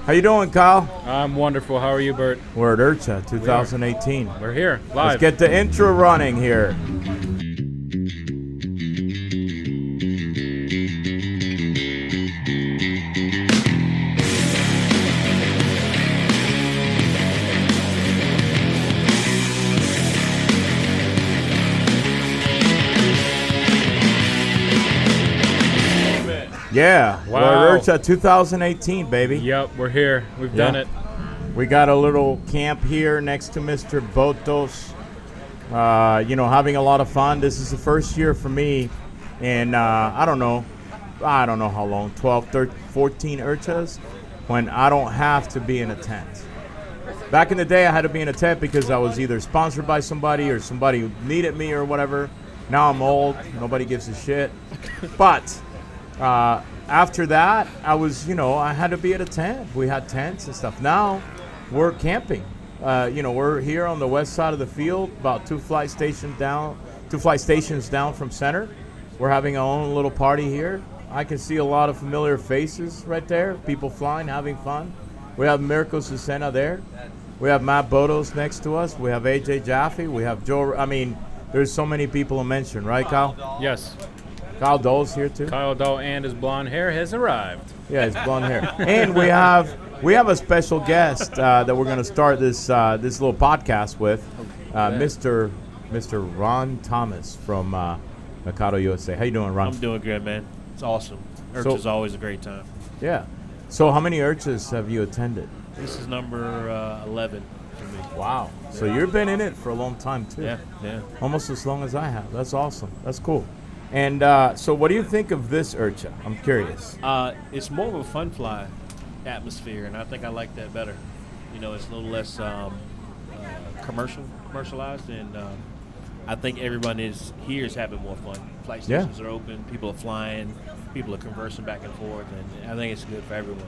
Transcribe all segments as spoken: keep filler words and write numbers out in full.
How you doing, Kyle? I'm wonderful. How are you, Bert? We're at IRCHA twenty eighteen. We We're here, live. Let's get the intro running here. Yeah, Wow. we're at IRCHA twenty eighteen, baby. Yep, we're here. We've Yeah. done it. We got a little camp here next to Mister Botos. Uh, you know, having a lot of fun. This is the first year for me, and uh, I don't know, I don't know how long, twelve, thirteen, fourteen IRCHAs, when I don't have to be in a tent. Back in the day, I had to be in a tent because I was either sponsored by somebody or somebody who needed me or whatever. Now I'm old. Nobody gives a shit. But uh, after that, I was, you know, I had to be at a tent. We had tents and stuff. Now we're camping. Uh, you know, we're here on the west side of the field, about two flight stations down, two flight stations down from center. We're having our own little party here. I can see a lot of familiar faces right there. People flying, having fun. We have Mirko Susena there. We have Matt Botos next to us. We have A J Jaffe. We have Joe. I mean, there's so many people to mention, right, Kyle? Yes. Kyle Dole's here too. Kyle Dahl and his blonde hair has arrived. Yeah, his blonde hair. And we have we have a special guest uh, that we're going to start this uh, this little podcast with, uh, Mister Mister Ron Thomas from uh, Mikado U S A. How you doing, Ron? I'm doing good, man. It's awesome. So- IRCHA's always a great time. Yeah. So how many IRCHAs have you attended? This is number uh, eleven for me. Wow. So you've been in it for a long time too. Yeah, yeah. Almost as long as I have. That's awesome. That's cool. And uh, so what do you think of this IRCHA? I'm curious. Uh, it's more of a fun fly atmosphere, and I think I like that better. You know, it's a little less um, uh, commercial, commercialized, and um, I think everyone is here is having more fun. Flight Yeah. stations are open, people are flying, people are conversing back and forth, and I think it's good for everyone.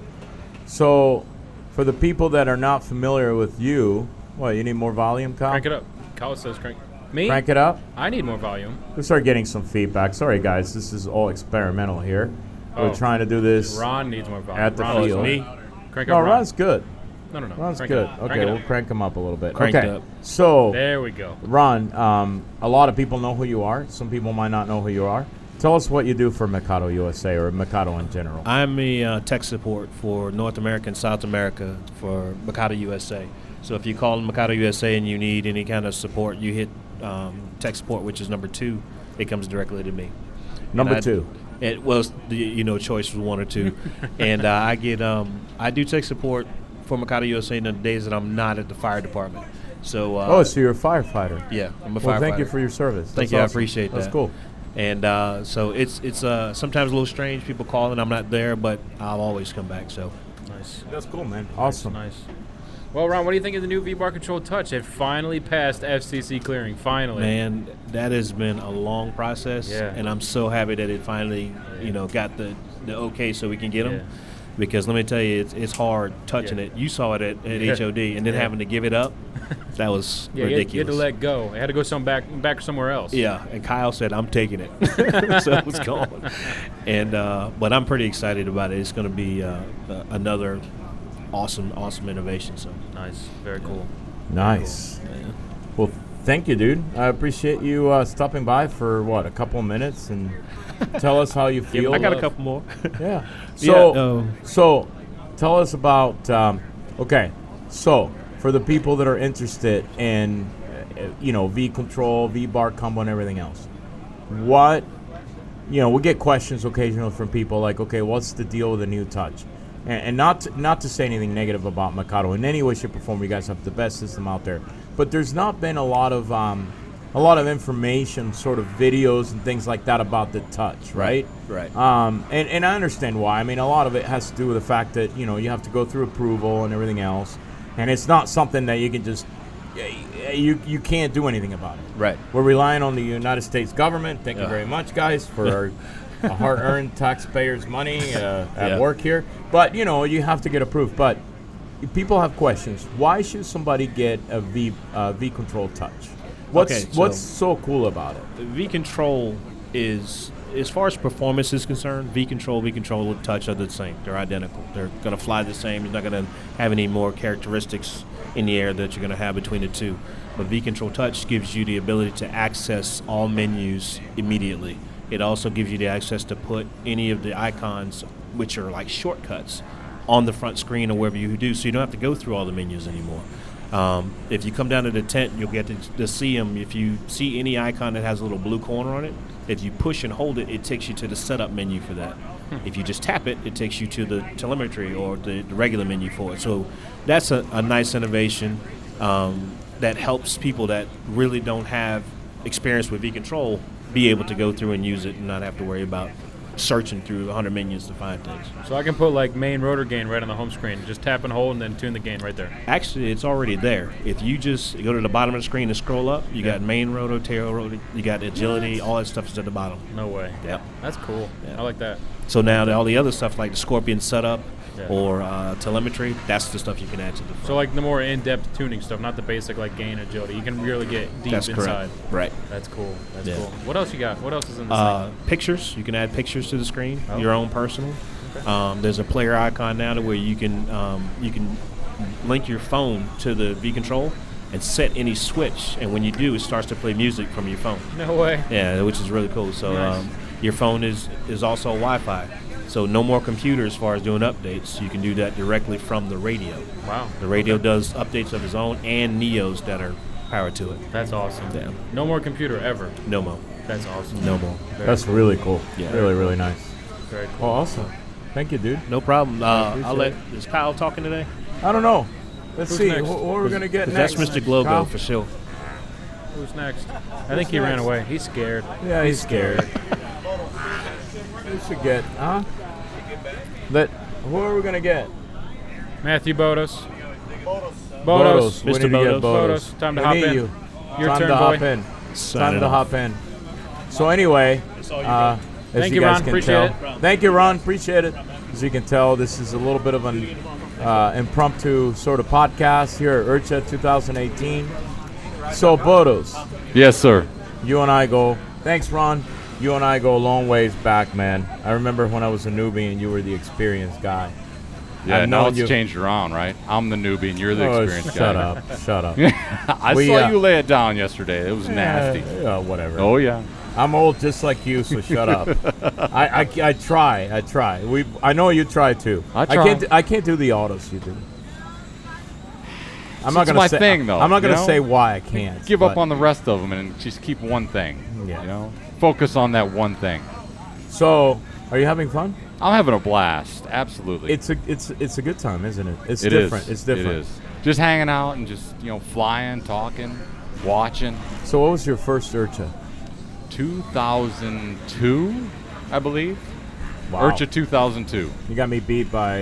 So for the people that are not familiar with you, what, you need more volume, Kyle? Crank it up. Kyle says crank. Me? Crank it up. I need more volume. We start getting some feedback. Sorry, guys. This is all experimental here. Oh. We're trying to do this. Ron needs more volume. At the Ron, field. Me? Crank No, up Ron. Ron's good. No, no, no. Ron's Crank good. It up. Okay, Crank it we'll up. crank him up a little bit. Crank okay. it up. So, There we go. Ron, um, a lot of people know who you are. Some people might not know who you are. Tell us what you do for Mikado U S A or Mikado in general. I'm the uh, tech support for North America and South America for Mikado U S A. So if you call Mikado U S A and you need any kind of support, you hit um, tech support, which is number two. It comes directly to me. Number And I- two. It was the you know choice was one or two, and uh, I get um I do tech support for Mikado U S A in the days that I'm not at the fire department. So uh, Oh, so you're a firefighter. yeah, I'm a Well, firefighter. thank you for your service. Thank That's you, I awesome. appreciate that. That's cool. And uh, so it's it's uh, sometimes a little strange. People call and I'm not there, but I'll always come back. So Nice. That's cool, man. Awesome. Nice. Well, Ron, what do you think of the new V-Bar Control Touch? It finally passed F C C clearing. Finally. man, that has been a long process, Yeah. and I'm so happy that it finally you know got the the okay so we can get them. Yeah. Because let me tell you, it's, it's hard touching Yeah. it. You saw it at, at Yeah. H O D, and then Yeah. having to give it up, that was Yeah, you had, you had ridiculous. to let go. I had to go some back back somewhere else. Yeah, and Kyle said, I'm taking it. So it's gone. And, uh, but I'm pretty excited about it. It's going to be uh, uh, another awesome, awesome innovation. So Nice. Very cool. Nice. yeah. Well, thank you, dude. I appreciate you uh, stopping by for, what, a couple of minutes and tell us how you feel. I got a love. couple more. Yeah. So, Yeah, um, so tell us about. Um, okay. So for the people that are interested in, uh, you know, V Control, V Bar Combo, and everything else, what, you know, we get questions occasionally from people like, okay, what's the deal with the new Touch? And, and not to, not to say anything negative about Mikado in any way, shape, or form. You guys have the best system out there, but there's not been a lot of. Um, a lot of information, sort of videos and things like that about the Touch, right? Right. Um, and, and I understand why. I mean, a lot of it has to do with the fact that, you know, you have to go through approval and everything else. And it's not something that you can just, you you can't do anything about it. Right. We're relying on the United States government. Thank you Yeah. very much, guys, for our uh, hard-earned taxpayers' money uh, at Yeah. work here. But, you know, you have to get approved. But if people have questions. Why should somebody get a V uh, V Control Touch? What's Okay, so- what's so cool about it? V Control is as far as performance is concerned, V Control, V Control, and Touch are the same. They're identical. They're going to fly the same. You're not going to have any more characteristics in the air that you're going to have between the two. But V Control Touch gives you the ability to access all menus immediately. It also gives you the access to put any of the icons, which are like shortcuts, on the front screen or wherever you do, so you don't have to go through all the menus anymore. Um, if you come down to the tent, you'll get to, to see them. If you see any icon that has a little blue corner on it, if you push and hold it, it takes you to the setup menu for that. Hmm. If you just tap it, it takes you to the telemetry or the, the regular menu for it. So that's a, a nice innovation um, that helps people that really don't have experience with V Control be able to go through and use it and not have to worry about searching through one hundred menus to find things. So I can put like main rotor gain right on the home screen. Just tap and hold and then tune the gain right there. Actually, it's already there. If you just go to the bottom of the screen and scroll up, you yeah. got main rotor, tail rotor, you got agility, all that stuff is at the bottom. No way. Yep. That's cool. Yeah. I like that. So now the, all the other stuff like the Scorpion setup yeah. or uh, telemetry, that's the stuff you can add to the front. So like the more in-depth tuning stuff, not the basic like gain agility. You can really get deep that's inside. Correct. Right. That's cool. That's yeah. cool. What else you got? What else is in the uh, thing? Pictures. You can add pictures to the screen, oh. your own personal. Okay. Um, there's a player icon now to where you can um, you can link your phone to the V Control and set any switch, and when you do, it starts to play music from your phone. No way. Yeah, which is really cool. So nice. um, your phone is, is also Wi-Fi. So no more computer as far as doing updates. You can do that directly from the radio. Wow. The radio does updates of its own and Neos that are powered to it. That's awesome. Yeah. No more computer ever. No more. That's awesome. No more. Very That's cool. really cool. Yeah. Really, really nice. Very cool. Well, awesome. Thank you, dude. No problem. Uh, I'll let. it. Is Kyle talking today? I don't know. Let's Who's see. next? What, what are we going to get next? That's Mister Globo Kyle? for sure. Who's next? I think he ran next? away. He's scared. Yeah, he's scared. We should get, huh? Let, who are we going to get? Matthew Bodos. Bodos. Bodos. We Mister need to get Bodos. Bodos. Time to We hop need in. you. Your Time turn, to boy. hop in. Sign Time it to off. hop in. So anyway, uh, as Thank you you, guys Ron. can Appreciate tell, it. thank you, Ron. Appreciate it. As you can tell, this is a little bit of an uh, impromptu sort of podcast here at IRCHA twenty eighteen. So Bodos, Yes, sir. you and I go. Thanks, Ron. You and I go a long ways back, man. I remember when I was a newbie and you were the experienced guy. Yeah, I've now known it's you- changed around, right? I'm the newbie and you're the Oh, experienced shut guy. up. Shut up. I We, saw uh, you lay it down yesterday. It was nasty. Yeah, yeah, whatever. Oh, yeah. I'm old just like you, so shut up. I, I, I try. I try. We. I know you try too. I try. can't. I can't do the autos you do. I'm It's not gonna my say. thing, though, I'm not you gonna know? say why I can't. Give up but- on the rest of them and just keep one thing. Yeah. You know? Focus on that one thing. So, are you having fun? I'm having a blast. Absolutely. It's a. It's. It's a good time, isn't it? It's It is. different. It's different. It is. Just hanging out and just, you know, flying, talking, watching. So, what was your first IRCHA? two thousand two, I believe. Wow. IRCHA two thousand two. You got me beat by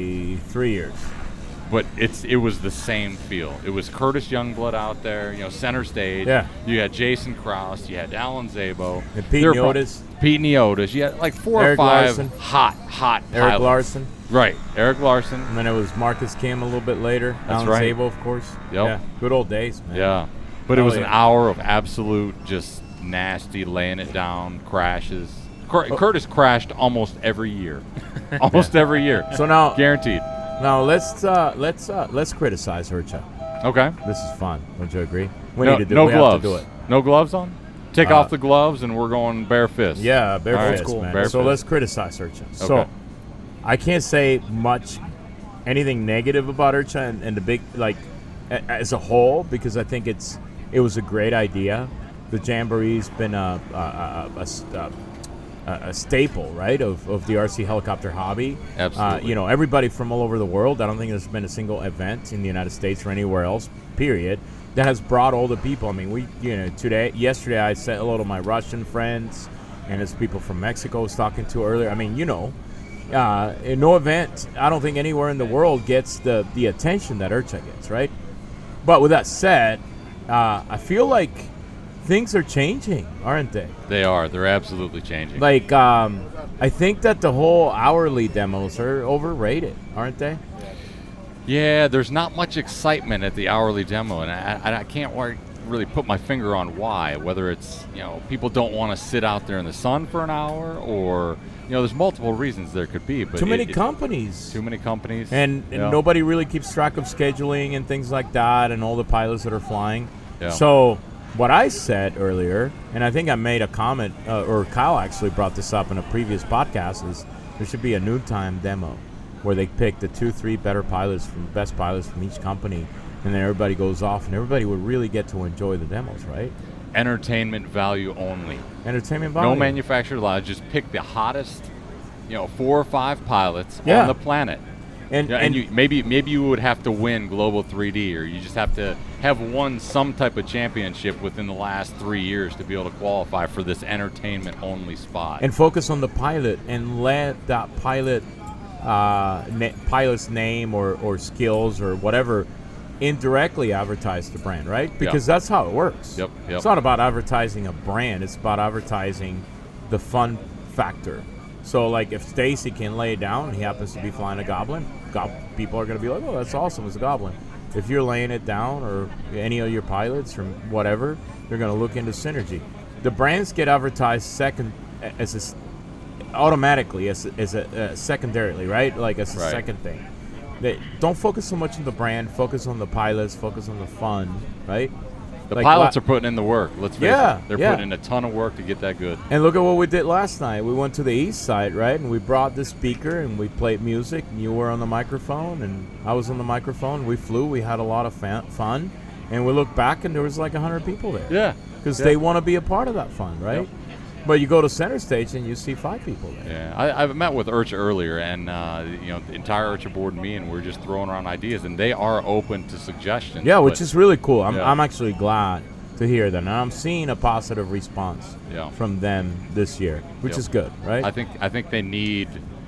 three years. But it's it was the same feel. It was Curtis Youngblood out there, you know, center stage. Yeah. You had Jason Krause, you had Alan Szabo. And Pete They were pro- Neotis. Pete Neotis. You had like four Eric or five Larson. hot, hot Eric pilots. Larson. Right. Eric Larson. And then it was Marcus Kim a little bit later. That's Alan right. Szabo, of course. Yep. Yeah. Good old days, man. Yeah. But it Oh, was an yeah. hour of absolute just nasty laying it down, crashes. Cur- Oh. Curtis crashed almost every year. almost every year. So now, Guaranteed. now let's uh, let's uh, let's criticize IRCHA. Okay. This is fun. Don't you agree? We no need to do. no we gloves. Have to do it. No gloves on? Take Uh, off the gloves and we're going bare fist. Yeah, bare All right, fist, cool. man. Bare so fist. let's criticize IRCHA. So Okay. I can't say much, anything negative about IRCHA and, and the big like a, as a whole because I think it's it was a great idea. The Jamboree's been a a, a, a, a, a staple, right, of, of the R C helicopter hobby. Absolutely. Uh, you know, everybody from all over the world. I don't think there's been a single event in the United States or anywhere else, period, that has brought all the people. I mean, we, you know, today, yesterday I said hello to my Russian friends, and there's people from Mexico I was talking to earlier. I mean, you know, uh, in no event, I don't think anywhere in the world gets the, the attention that IRCHA gets, right? But with that said, uh, I feel like things are changing, aren't they? They are. They're absolutely changing. Like, um, I think that the whole hourly demos are overrated, aren't they? Yeah, there's not much excitement at the hourly demo, and I, I, I can't work. really put my finger on why. Whether it's you know people don't want to sit out there in the sun for an hour, or you know there's multiple reasons there could be. But Too many it, it, companies. Too many companies. And, and yeah. nobody really keeps track of scheduling and things like that, and all the pilots that are flying. Yeah. So what I said earlier, and I think I made a comment, uh, or Kyle actually brought this up in a previous podcast, is there should be a noontime demo where they pick the two, three better pilots from best pilots from each company, and then everybody goes off, and everybody would really get to enjoy the demos, right? Entertainment value only. Entertainment value. No manufacturer allowed. Just pick the hottest, you know, four or five pilots Yeah. on the planet. And, Yeah, and, and you, maybe maybe you would have to win Global three D, or you just have to have won some type of championship within the last three years to be able to qualify for this entertainment-only spot. and focus on the pilot and let that pilot, uh, na- pilot's name or, or skills or whatever indirectly advertise the brand, right? Because that's how it works. Yep, yep. It's not about advertising a brand. It's about advertising the fun factor. So, like, if Stacy can lay it down, he happens to be flying a Goblin, gob- people are going to be like, oh, that's awesome, it's a Goblin. If you're laying it down, or any of your pilots or whatever, they're going to look into synergy. The brands get advertised second as a s automatically as, as a uh, secondarily, right? Like as a Right. second thing. They don't focus so much on the brand. Focus on the pilots. Focus on the fun, right? the like pilots la- are putting in the work. Let's face Yeah, it. They're yeah. putting in a ton of work to get that good. And look at what we did last night. We went to the east side, right? And we brought the speaker and we played music. And you were on the microphone and I was on the microphone. We flew. We had a lot of fa- fun. And we looked back and there was like one hundred people there. Yeah. Because Yeah. they want to be a part of that fun, right? Yep. But you go to center stage and you see five people there. Yeah, I, I've met with IRCHA earlier, and uh, you know the entire IRCHA board and me, and we're just throwing around ideas, and they are open to suggestions. Yeah, which but- is really cool. I'm, Yeah. I'm actually glad to hear that. And I'm seeing a positive response Yeah. from them this year, which Yep. is good, right? I think I think they need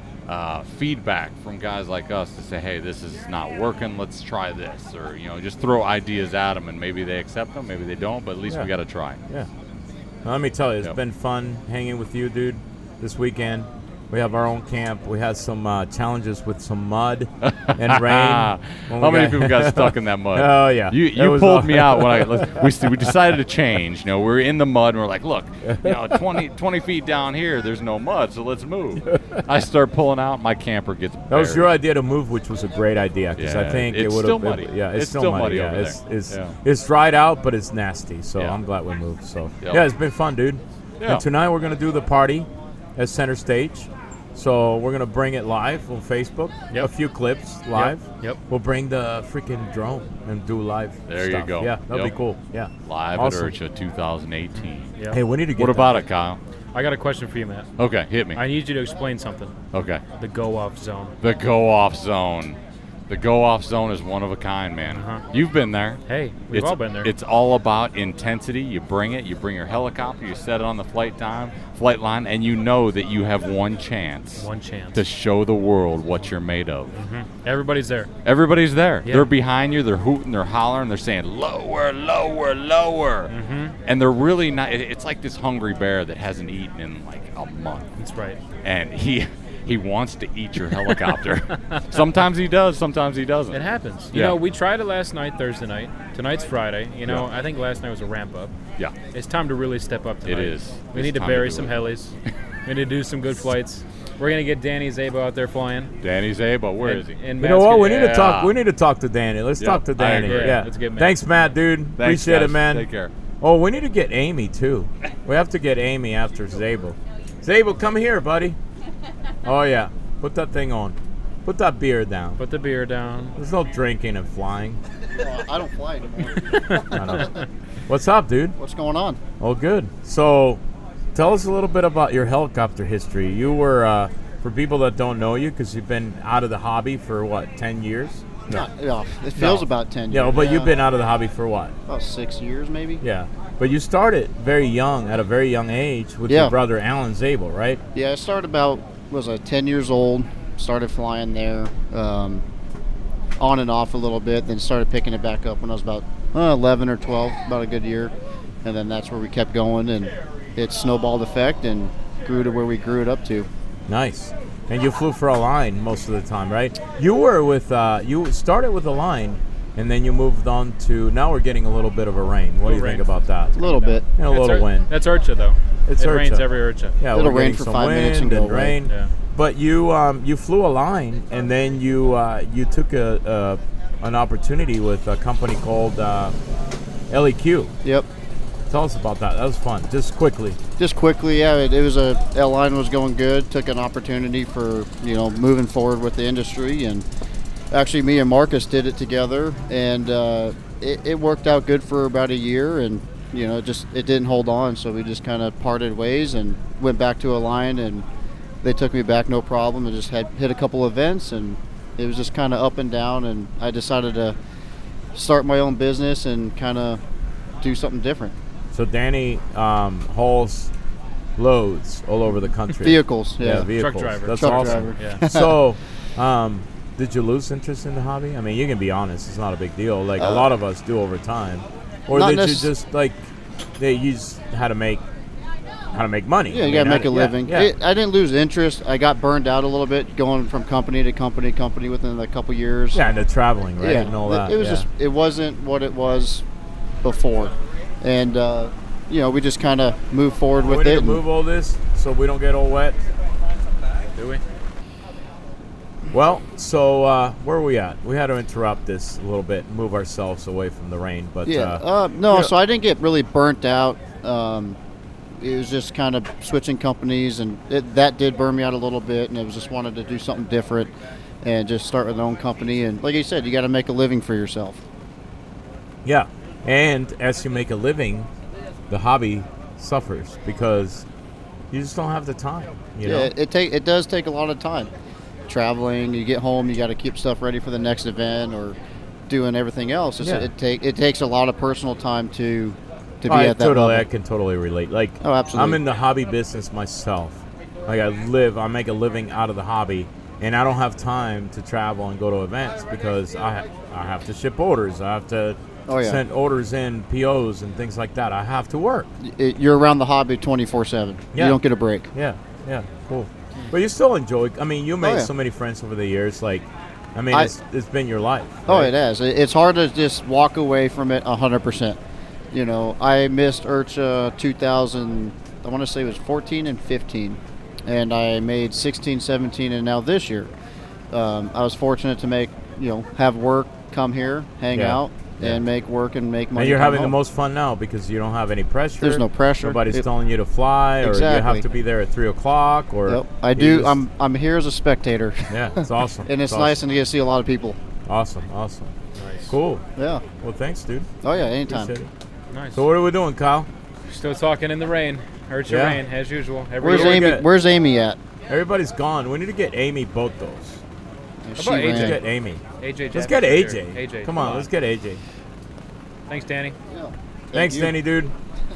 uh, feedback from guys like us to say, hey, this is not working. Let's try this, or you know, just throw ideas at them, and maybe they accept them, maybe they don't, but at least Yeah. we got to try. Yeah. Now, let me tell you, it's Yep. been fun hanging with you, dude, this weekend. We have our own camp. We had some uh, challenges with some mud and rain. How when we many people got stuck in that mud? Oh, yeah. You It you was pulled all- me out when I let's- we s- we decided to change. You know, we were in the mud and we're like, look, you know, twenty, twenty feet down here, there's no mud, so let's move. I start pulling out, my camper gets That was buried. your idea to move, which was a great idea because I Yeah, think it's it would still have. muddy. Yeah, it's, It's still muddy yeah. over it's, there. It's, Yeah. it's dried out, but it's nasty. So Yeah. I'm glad we moved. So Yep. yeah, it's been fun, dude. Yeah. And tonight we're gonna do the party at center stage. So we're gonna bring it live on Facebook. Yep. A few clips live. Yep. We'll bring the freaking drone and do live. There you stuff. go. Yeah, that'll Yep. be cool. Yeah. Live Awesome. at IRCHA two thousand eighteen. Yeah. Hey, we need to get. What that. about it, Kyle? I got a question for you, Matt. Okay, hit me. I need you to explain something. Okay. The go-off zone. The go-off zone. The go-off zone is one of a kind, man. Uh-huh. You've been there. Hey, we've it's, all been there. It's all about intensity. You bring it. You bring your helicopter. You set it on the flight time, flight line, and you know that you have one chance One chance. to show the world what you're made of. Everybody's there. Everybody's there. Yeah. They're behind you. They're hooting. They're hollering. They're saying lower, lower, lower. Mm-hmm. And they're really not. it- It's like this hungry bear that hasn't eaten in like a month, That's right. and he he wants to eat your helicopter. Sometimes he does. Sometimes he doesn't. It happens. You Yeah. know, we tried it last night, Thursday night. Tonight's Friday. You know, Yeah. I think last night was a ramp up. Yeah. It's time to really step up tonight. is. We It's need to time to bury do some it. helis. We need to do some good flights. We're gonna get Danny Zabo out there flying. Danny Zabo, where and, is he? And You know Matt's what? gonna- We need to talk. Yeah. We need to talk to Danny. Let's Yep, talk to I Danny. agree. Yeah. Let's get Matt. Thanks, Matt, dude. Thanks, Appreciate guys. it, man. Take care. Oh, we need to get Amy too. We have to get Amy after Zabel. Zabel, come here, buddy. Oh yeah, put that thing on. Put that beer down. Put the beer down. There's no drinking and flying. Well, I don't fly anymore. I know. What's up, dude? What's going on? Oh, good. So, tell us a little bit about your helicopter history. You were, uh, for people that don't know you, because you've been out of the hobby for what, ten years? No. Yeah, it feels No. about ten years. Yeah, but you've been out of the hobby for what? about six years, maybe. Yeah. But you started very young, at a very young age, with Yeah. your brother Alan Zabel, right? Yeah, I started about was I ten years old. Started flying there, um, on and off a little bit. Then started picking it back up when I was about uh, eleven or twelve, about a good year, and then that's where we kept going, and it snowballed effect and grew to where we grew it up to. Nice. And you flew for a line most of the time, right? You were with, uh, you started with a line and then you moved on to. Now we're getting a little bit of a rain. What do you Little think rain. about that? A little bit. And a That's little Ur- wind. That's Urcha, though. It's it Urcha. rains every Urcha. Yeah, It'll we're rain getting for some five wind minutes and go away. rain. Yeah. But you um, you flew a line, and then you uh, you took a, a an opportunity with a company called uh, L E Q. Yep. Tell us about that. That was fun. Just quickly. Just quickly, yeah, it, it was a L line was going good. Took an opportunity for you know moving forward with the industry, and actually me and Marcus did it together, and uh, it, it worked out good for about a year, and you know it just it didn't hold on, so we just kind of parted ways and went back to a line, and they took me back no problem, and just had hit a couple events, and it was just kind of up and down, and I decided to start my own business and kind of do something different. So Danny um, hauls loads all over the country. Vehicles, yeah. vehicles. driver. That's Truck awesome. driver. Yeah. So, um, did you lose interest in the hobby? I mean, you can be honest; it's not a big deal. Like a Uh, lot of us do over time, or not did you necess- just like they you just had to make how to make money? Yeah, I you mean, gotta I make a did- living. Yeah, yeah. It, I didn't lose interest. I got burned out a little bit going from company to company to company within a couple years. Yeah, and the traveling, right, Yeah, and all it- that. It was yeah. just it wasn't what it was before, and uh, you know we just kind of moved forward with we need it. to and- move all this so we don't get all wet. Do we? Well, so uh, where are we at? We had to interrupt this a little bit, and move ourselves away from the rain. But yeah, uh, uh, no, yeah. so I didn't get really burnt out. Um, it was just kind of switching companies, and it, that did burn me out a little bit. And I was just wanted to do something different, and just start with my own company. And like you said, you got to make a living for yourself. yeah, and as you make a living, the hobby suffers because you just don't have the time. You yeah, know? it, it take it does take a lot of time. Traveling, you get home, you got to keep stuff ready for the next event or doing everything else. It's, Yeah. It take it takes a lot of personal time to to be I at that totally, I level. can totally relate. Like, Oh, absolutely. I'm in the hobby business myself. Like, I live, I make a living out of the hobby, and I don't have time to travel and go to events because I ha- I have to ship orders. I have to Oh, yeah. send orders in, P Os and things like that. I have to work. It, you're around the hobby twenty-four seven. Yeah. You don't get a break. Yeah, yeah, cool. But you still enjoy. I mean, you made yeah. so many friends over the years. Like, I mean, I- it's, it's been your life. Oh, right? it has. It- It's hard to just walk away from it one hundred percent. You know, I missed Urcha two thousand, I want to say it was fourteen and fifteen. And I made sixteen, seventeen, and now this year. Um, I was fortunate to make, you know, have work, come here, hang Yeah. out, Yeah. and make work and make money. And you're come having home. the most fun now because you don't have any pressure. There's no pressure. Nobody's It- telling you to fly, or you Exactly. have to be there at three o'clock. Or Yep. I you do. just- I'm I'm here as a spectator. Yeah, it's awesome. and it's awesome. nice and you get to see a lot of people. Awesome, awesome. Nice. Cool. Yeah. Well, thanks, dude. Oh yeah. Anytime. Appreciate it. Nice. So what are we doing, Kyle? Still talking in the rain. Urcha Yeah. rain, as usual. Every Where's year. we Amy? get- Where's Amy at? Everybody's gone. We need to get Amy Botos. She about A J? Let's ran. get Amy. A J Let's Jackson get A here. J. A J, Come on, let's get A J. Thanks, Danny. Yeah. Thanks, you. Danny, dude.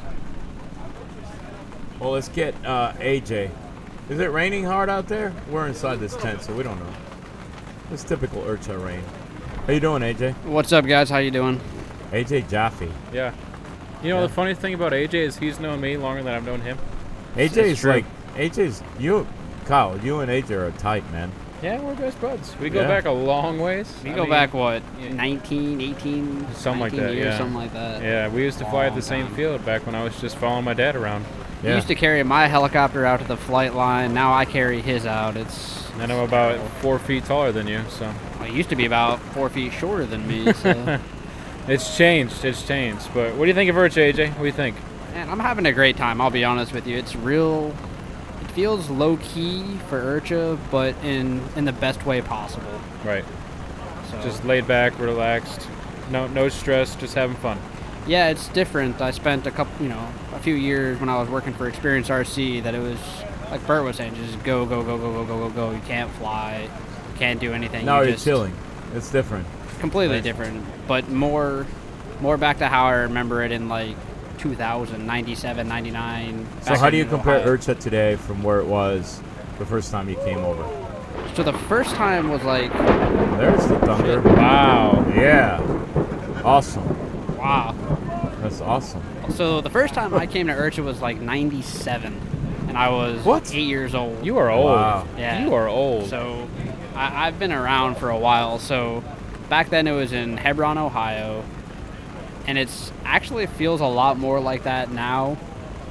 Well, let's get uh, A J. Is it raining hard out there? We're inside this tent, so we don't know. It's typical Urcha rain. How you doing, A J? What's up, guys? How you doing? A J Jaffe. Yeah. You know, Yeah. the funny thing about A J is he's known me longer than I've known him. A J It's is true. like A J's you, Kyle. You and A J are tight, man. Yeah, we're best buds. We go Yeah. back a long ways. We I go mean, back, what, yeah. nineteen, eighteen, Something like nineteen that, years, yeah. something like that. Yeah, we used to fly at the Long same time. field back when I was just following my dad around. He Yeah. used to carry my helicopter out to the flight line. Now I carry his out. It's And I'm about four feet taller than you, so well, he used to be about four feet shorter than me. So, it's changed. It's changed. But what do you think of Urcha, A J? What do you think? man, I'm having a great time. I'll be honest with you. It's real. It feels low key for Urcha, but in in the best way possible. Right. So, Just laid back, relaxed, no no stress, just having fun. yeah, it's different. I spent a couple, you know, a few years when I was working for Experience R C that it was like Bert was saying, just go, go, go, go, go, go, go, go. You can't fly, you can't do anything. Now you you're just, chilling. It's different. Completely Right. different, but more, more back to how I remember it in like two thousand, ninety-seven, ninety-nine. So back how do in you compare Ohio. Urcha today from where it was the first time you came over? So the first time was like, There's the thunder. Wow. Yeah. Awesome. wow. That's awesome. So the first time I came to Urcha was like ninety-seven, and I was What? eight years old. You are old. Wow. Yeah. You are old. So I, I've been around for a while. So back then it was in Hebron, Ohio, and it's actually feels a lot more like that now,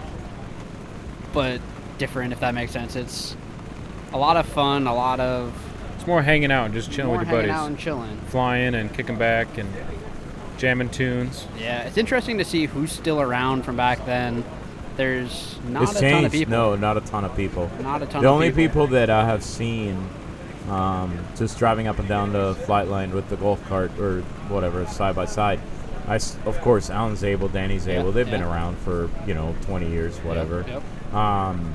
but different, if that makes sense. It's a lot of fun, a lot of It's more hanging out and just chilling more with your hanging buddies. out and chilling. Flying and kicking back and jamming tunes. Yeah, it's interesting to see who's still around from back then. There's not It's a changed. ton of people. No, not a ton of people. Not a ton The of only people. people that I have seen um, just driving up and down the flight line with the golf cart or whatever, side by side. I, s- of course, Alan's able, Danny's Yeah, able. They've been yeah. around for, you know, twenty years, whatever. Yep. Um,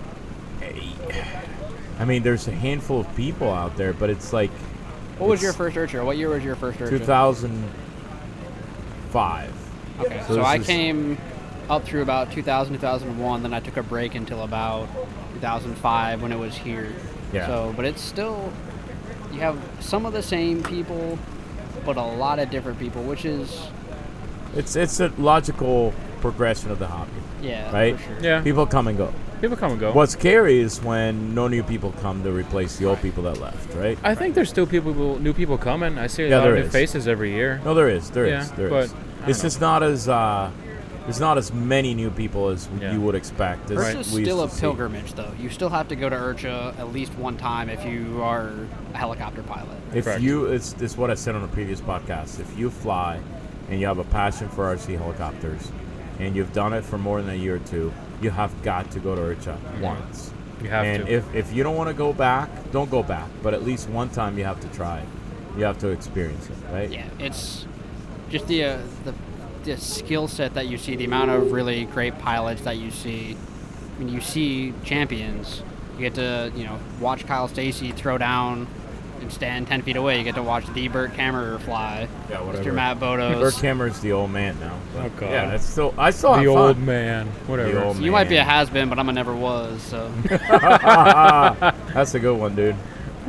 I mean, there's a handful of people out there, but it's like What was it's your first Urcha? What year was your first Urcha? two thousand five. Okay, So so, this I is- came up through about two thousand, two thousand one, then I took a break until about two thousand five when it was here. Yeah. So, but it's still, you have some of the same people, but a lot of different people, which is, It's it's a logical progression of the hobby, yeah, right? for sure. Yeah. People come and go. People come and go. What's scary is when no new people come to replace the old people that left, right? I think there's still people, new people coming. I see a Yeah, lot there of new is. faces every year. No, there is, there is, Yeah, there but is. I It's don't just not as uh, there's not as many new people as Yeah. you would expect. As Urcha's we used still a to see. pilgrimage, though. You still have to go to Urcha at least one time if you are a helicopter pilot. If Correct. you, it's, it's what I said on a previous podcast. If you fly and you have a passion for R C helicopters, and you've done it for more than a year or two, you have got to go to Urcha once. You have and to. if if you don't want to go back, don't go back. But at least one time you have to try it. You have to experience it, right? Yeah, it's just the uh, the, the skill set that you see, the amount of really great pilots that you see. When you see champions, you get to you know watch Kyle Stacy throw down and stand ten feet away. You get to watch the Burt Kammerer fly. Yeah, whatever. Mister Matt Burt Bodos. Kammerer's the old man now. but Oh, God. Yeah, that's still. I still the have old fun. man. Whatever. The old You might be a man. has-been, but I'm a never was. So That's a good one, dude.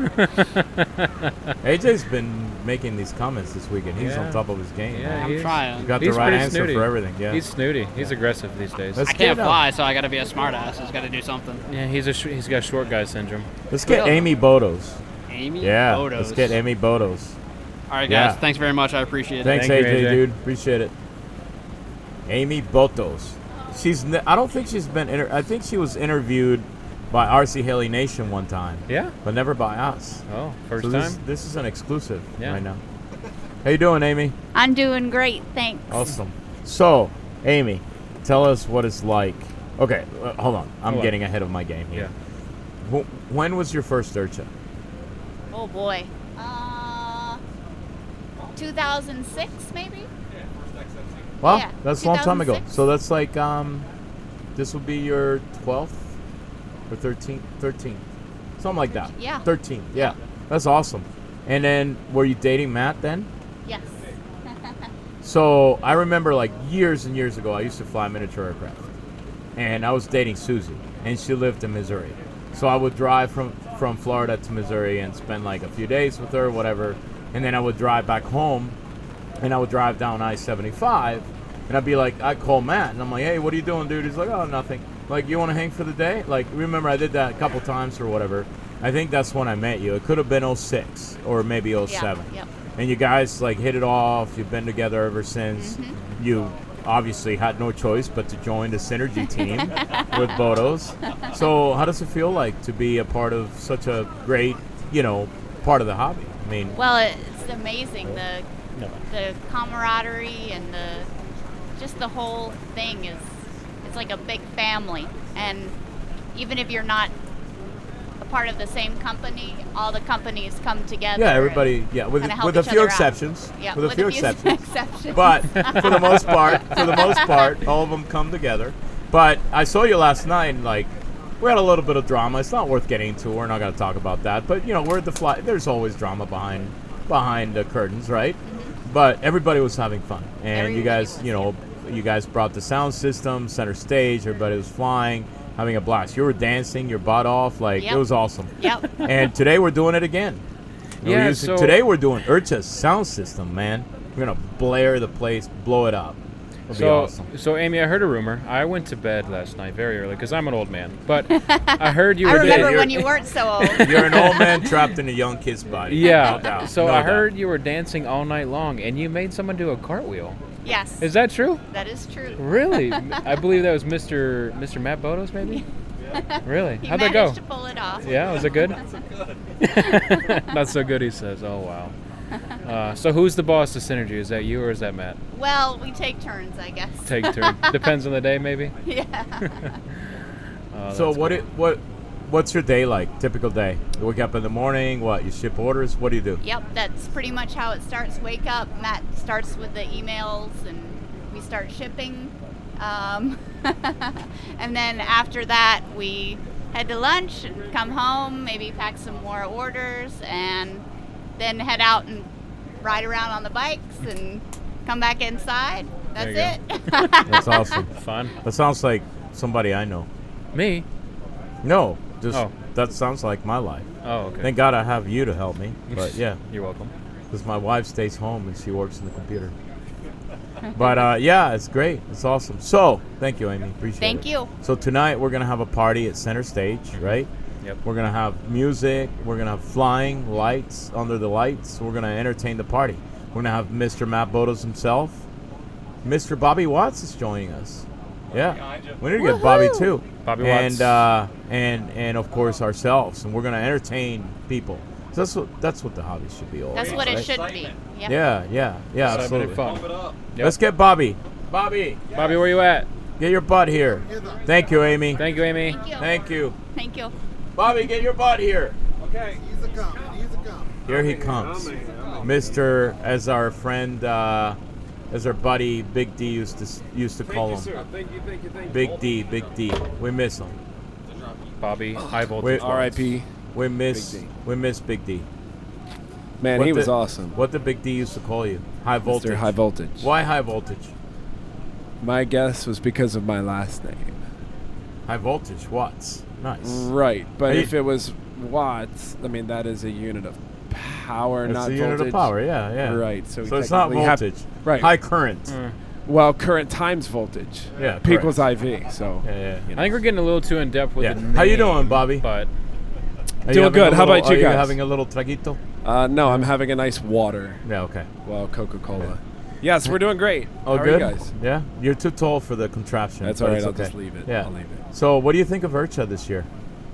A J's been making these comments this weekend. He's Yeah. on top of his game. Yeah, man. I'm he is. trying. He's got He's the right pretty answer snooty. for everything. Yeah. He's snooty. He's aggressive these days. Let's I get can't uh, fly, so I got to be a smartass. He's got to do something. Yeah, he's a sh- he's got short guy syndrome. Let's get Really? Amy Bodos. Amy Yeah, Bodos. let's get Amy Bodos. All right, guys. Yeah. Thanks very much. I appreciate it. Thanks, Thank you, A J, A J. dude. Appreciate it. Amy Botos. She's. Ne- I don't think she's been. Inter- I think she was interviewed by R C Haley Nation one time, Yeah. but never by us. Oh, first so time. this, this is an exclusive Yeah. right now. How you doing, Amy? I'm doing great, thanks. Awesome. So, Amy, tell us what it's like. Okay, uh, hold on. I'm Hold on. getting ahead of my game here. Yeah. Wh- when was your first Urcha? Oh boy. Uh, two thousand six maybe? Well, Yeah, that's a long time ago. two thousand six. So that's like um, this will be your twelfth or thirteenth, thirteenth, something like that. Yeah. thirteenth. Yeah, that's awesome. And then, were you dating Matt then? Yes. So I remember like years and years ago, I used to fly miniature aircraft, and I was dating Susie, and she lived in Missouri. So I would drive from from Florida to Missouri and spend like a few days with her, whatever, and then I would drive back home, and I would drive down I seventy-five, and I'd be like, I'd call Matt, and I'm like, hey, what are you doing, dude? He's like, oh, nothing. Like, you want to hang for the day? Like, remember I did that a couple times or whatever. I think that's when I met you. It could have been oh six or maybe oh seven. Yeah, yep. And you guys like hit it off. You've been together ever since. Mm-hmm. You obviously had no choice but to join the Synergy team with Bodos. So how does it feel like to be a part of such a great, you know, part of the hobby? I mean, Well, it's amazing the the camaraderie and the just the whole thing is it's like a big family. And even if you're not a part of the same company, all the companies come together. yeah, and everybody, yeah, with kinda help with a each few other out. exceptions, Yeah, with a few exceptions. exceptions. But for the most part, for the most part, all of them come together. But I saw you last night, and like we had a little bit of drama. It's not worth getting into. We're not going to talk about that. But you know, we're at the fly. There's always drama behind behind the curtains, right? Mm-hmm. But everybody was having fun, and you Everybody guys, was, you know, you guys brought the sound system, center stage. Everybody was flying, having a blast. You were dancing your butt off, like Yep. it was awesome. Yep. And today we're doing it again. We're Yeah, using- so- today we're doing Urcha's sound system, man. We're gonna blare the place, blow it up. It'll be So, awesome. so Amy, I heard a rumor. I went to bed last night very early because I'm an old man. But I heard you I were remember dan- when you weren't so old. You're an old man trapped in a young kid's body. Yeah. No doubt. So No I doubt. heard you were dancing all night long, and you made someone do a cartwheel. Yes, Is that true? that is true. Really? I believe that was Mister Mister Matt Bodos, maybe. Really? He How'd that managed go? to pull it off. Yeah, was it good? Not so good, he says. Oh wow. Uh, so who's the boss of Synergy? Is that you or is that Matt? Well, we take turns, I guess. Take turn. Depends on the day, maybe. Yeah. Oh, So that's what cool. it what what's your day like? Typical day. You wake up in the morning. What you ship orders? What do you do? Yep, that's pretty much how it starts. Wake up, Matt starts with the emails, and we start shipping. Um, and then after that, we head to lunch and come home, maybe pack some more orders, and then head out and ride around on the bikes and come back inside. That's There it. That's awesome. Fun. That sounds like somebody I know. Me? No, just Oh. that sounds like my life. Oh, okay. Thank God I have you to help me. But yeah, You're welcome. because my wife stays home and she works in the computer. But uh, yeah, it's great. It's awesome. So thank you, Amy. Appreciate it. Thank you. So tonight we're gonna have a party at Center Stage, right? Yep. We're gonna have music. We're gonna have flying lights under the lights. We're gonna entertain the party. We're gonna have Mister Matt Bodos himself. Mister Bobby Watts is joining us. Yeah, we need to get Bobby too. Bobby Watts. and uh, and and of course ourselves, and we're gonna entertain people. So that's what that's what the hobby should be all That's about, what it right? should be. Yep. Yeah, yeah, yeah, Excitement absolutely. and fun. Yep. Let's get Bobby. Bobby, Bobby, where you at? get your butt here. Thank you, Amy. Thank you, Amy. Thank you. Thank you. Thank you. Bobby, get your butt here. Okay. He's a coming. He's a coming. Here he comes. Mister, as our friend, uh, as our buddy Big D used to s- used to call him. Thank you, thank you, thank you. Big D, Big D. We miss him. Bobby, high voltage. Wait, Watts. R I P We miss Big D. we miss Big D. Man, What he was the- awesome. What did Big D used to call you? High voltage. Mister High Voltage. Why high voltage? My guess was because of my last name. High voltage watts. Nice. Right, but Hey. if it was watts, I mean that is a unit of power, It's not a unit voltage. of power. Yeah, yeah. Right, so we so it's not technically have- voltage. right. High current. Well, current times voltage. Yeah, Equals correct. I V. So Yeah, yeah. you I know. think we're getting a little too in depth with Yeah. the name. How you doing, Bobby? But Are you Doing having good. a How little- about you are guys? you having a little traguito? Uh, no, I'm having a nice water. Yeah. Okay. Well, Coca-Cola. Yes, we're doing great. Oh, How good. are you guys? Yeah. You're too tall for the contraption. That's but all right. it's I'll okay. just leave it. Yeah. I'll leave it. So, what do you think of Urcha this year?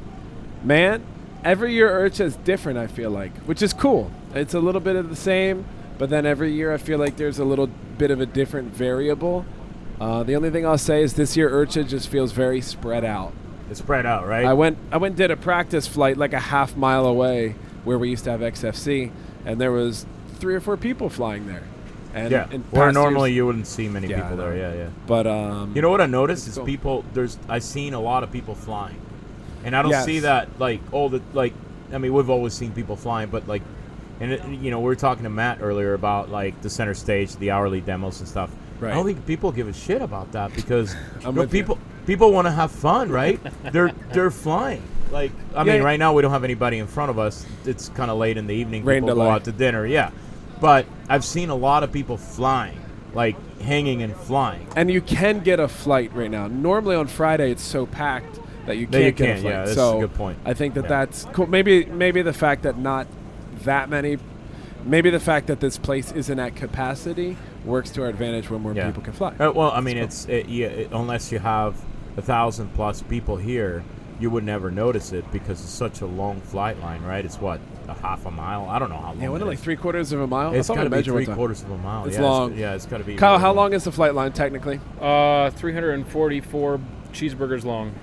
Man, every year Urcha is different, I feel like, which is cool. It's a little bit of the same, but then every year I feel like there's a little bit of a different variable. Uh, the only thing I'll say is this year Urcha just feels very spread out. It's spread out, right? I went I went and did a practice flight like a half mile away where we used to have X F C, and there was three or four people flying there. And yeah. in Where past normally years- you wouldn't see many Yeah, people I know. there. Yeah, yeah. But um, You know what I noticed It's is cool. people. There's I've seen a lot of people flying, and I don't Yes. see that like all the like. I mean, we've always seen people flying, but like, and it, you know, we were talking to Matt earlier about like the center stage, the hourly demos and stuff. Right. I don't think people give a shit about that because I'm you know, with you. people people want to have fun, right? they're they're flying. Like I Yeah, mean, yeah. right now we don't have anybody in front of us. It's kind of late in the evening. Rain People go delay. out to dinner, yeah. But I've seen a lot of people flying, like hanging and flying. and you can get a flight right now. Normally on Friday it's so packed that you No, can't you get a can't, flight. yeah, that's so a good point. I think that Yeah. that's cool. Maybe maybe the fact that not that many, maybe the fact that this place isn't at capacity works to our advantage when more Yeah. people can fly. Uh, well, I mean, cool. it's it, yeah, it, unless you have a thousand plus people here, you would never notice it because it's such a long flight line, right? It's what a half a mile. I don't know how long. Yeah, what it like is. three quarters of a mile. It's I thought got to I be measured one three time. quarters of a mile. It's yeah, long. yeah, it's got to be. Kyle, really how long is the flight line technically? uh, three hundred forty-four cheeseburgers long.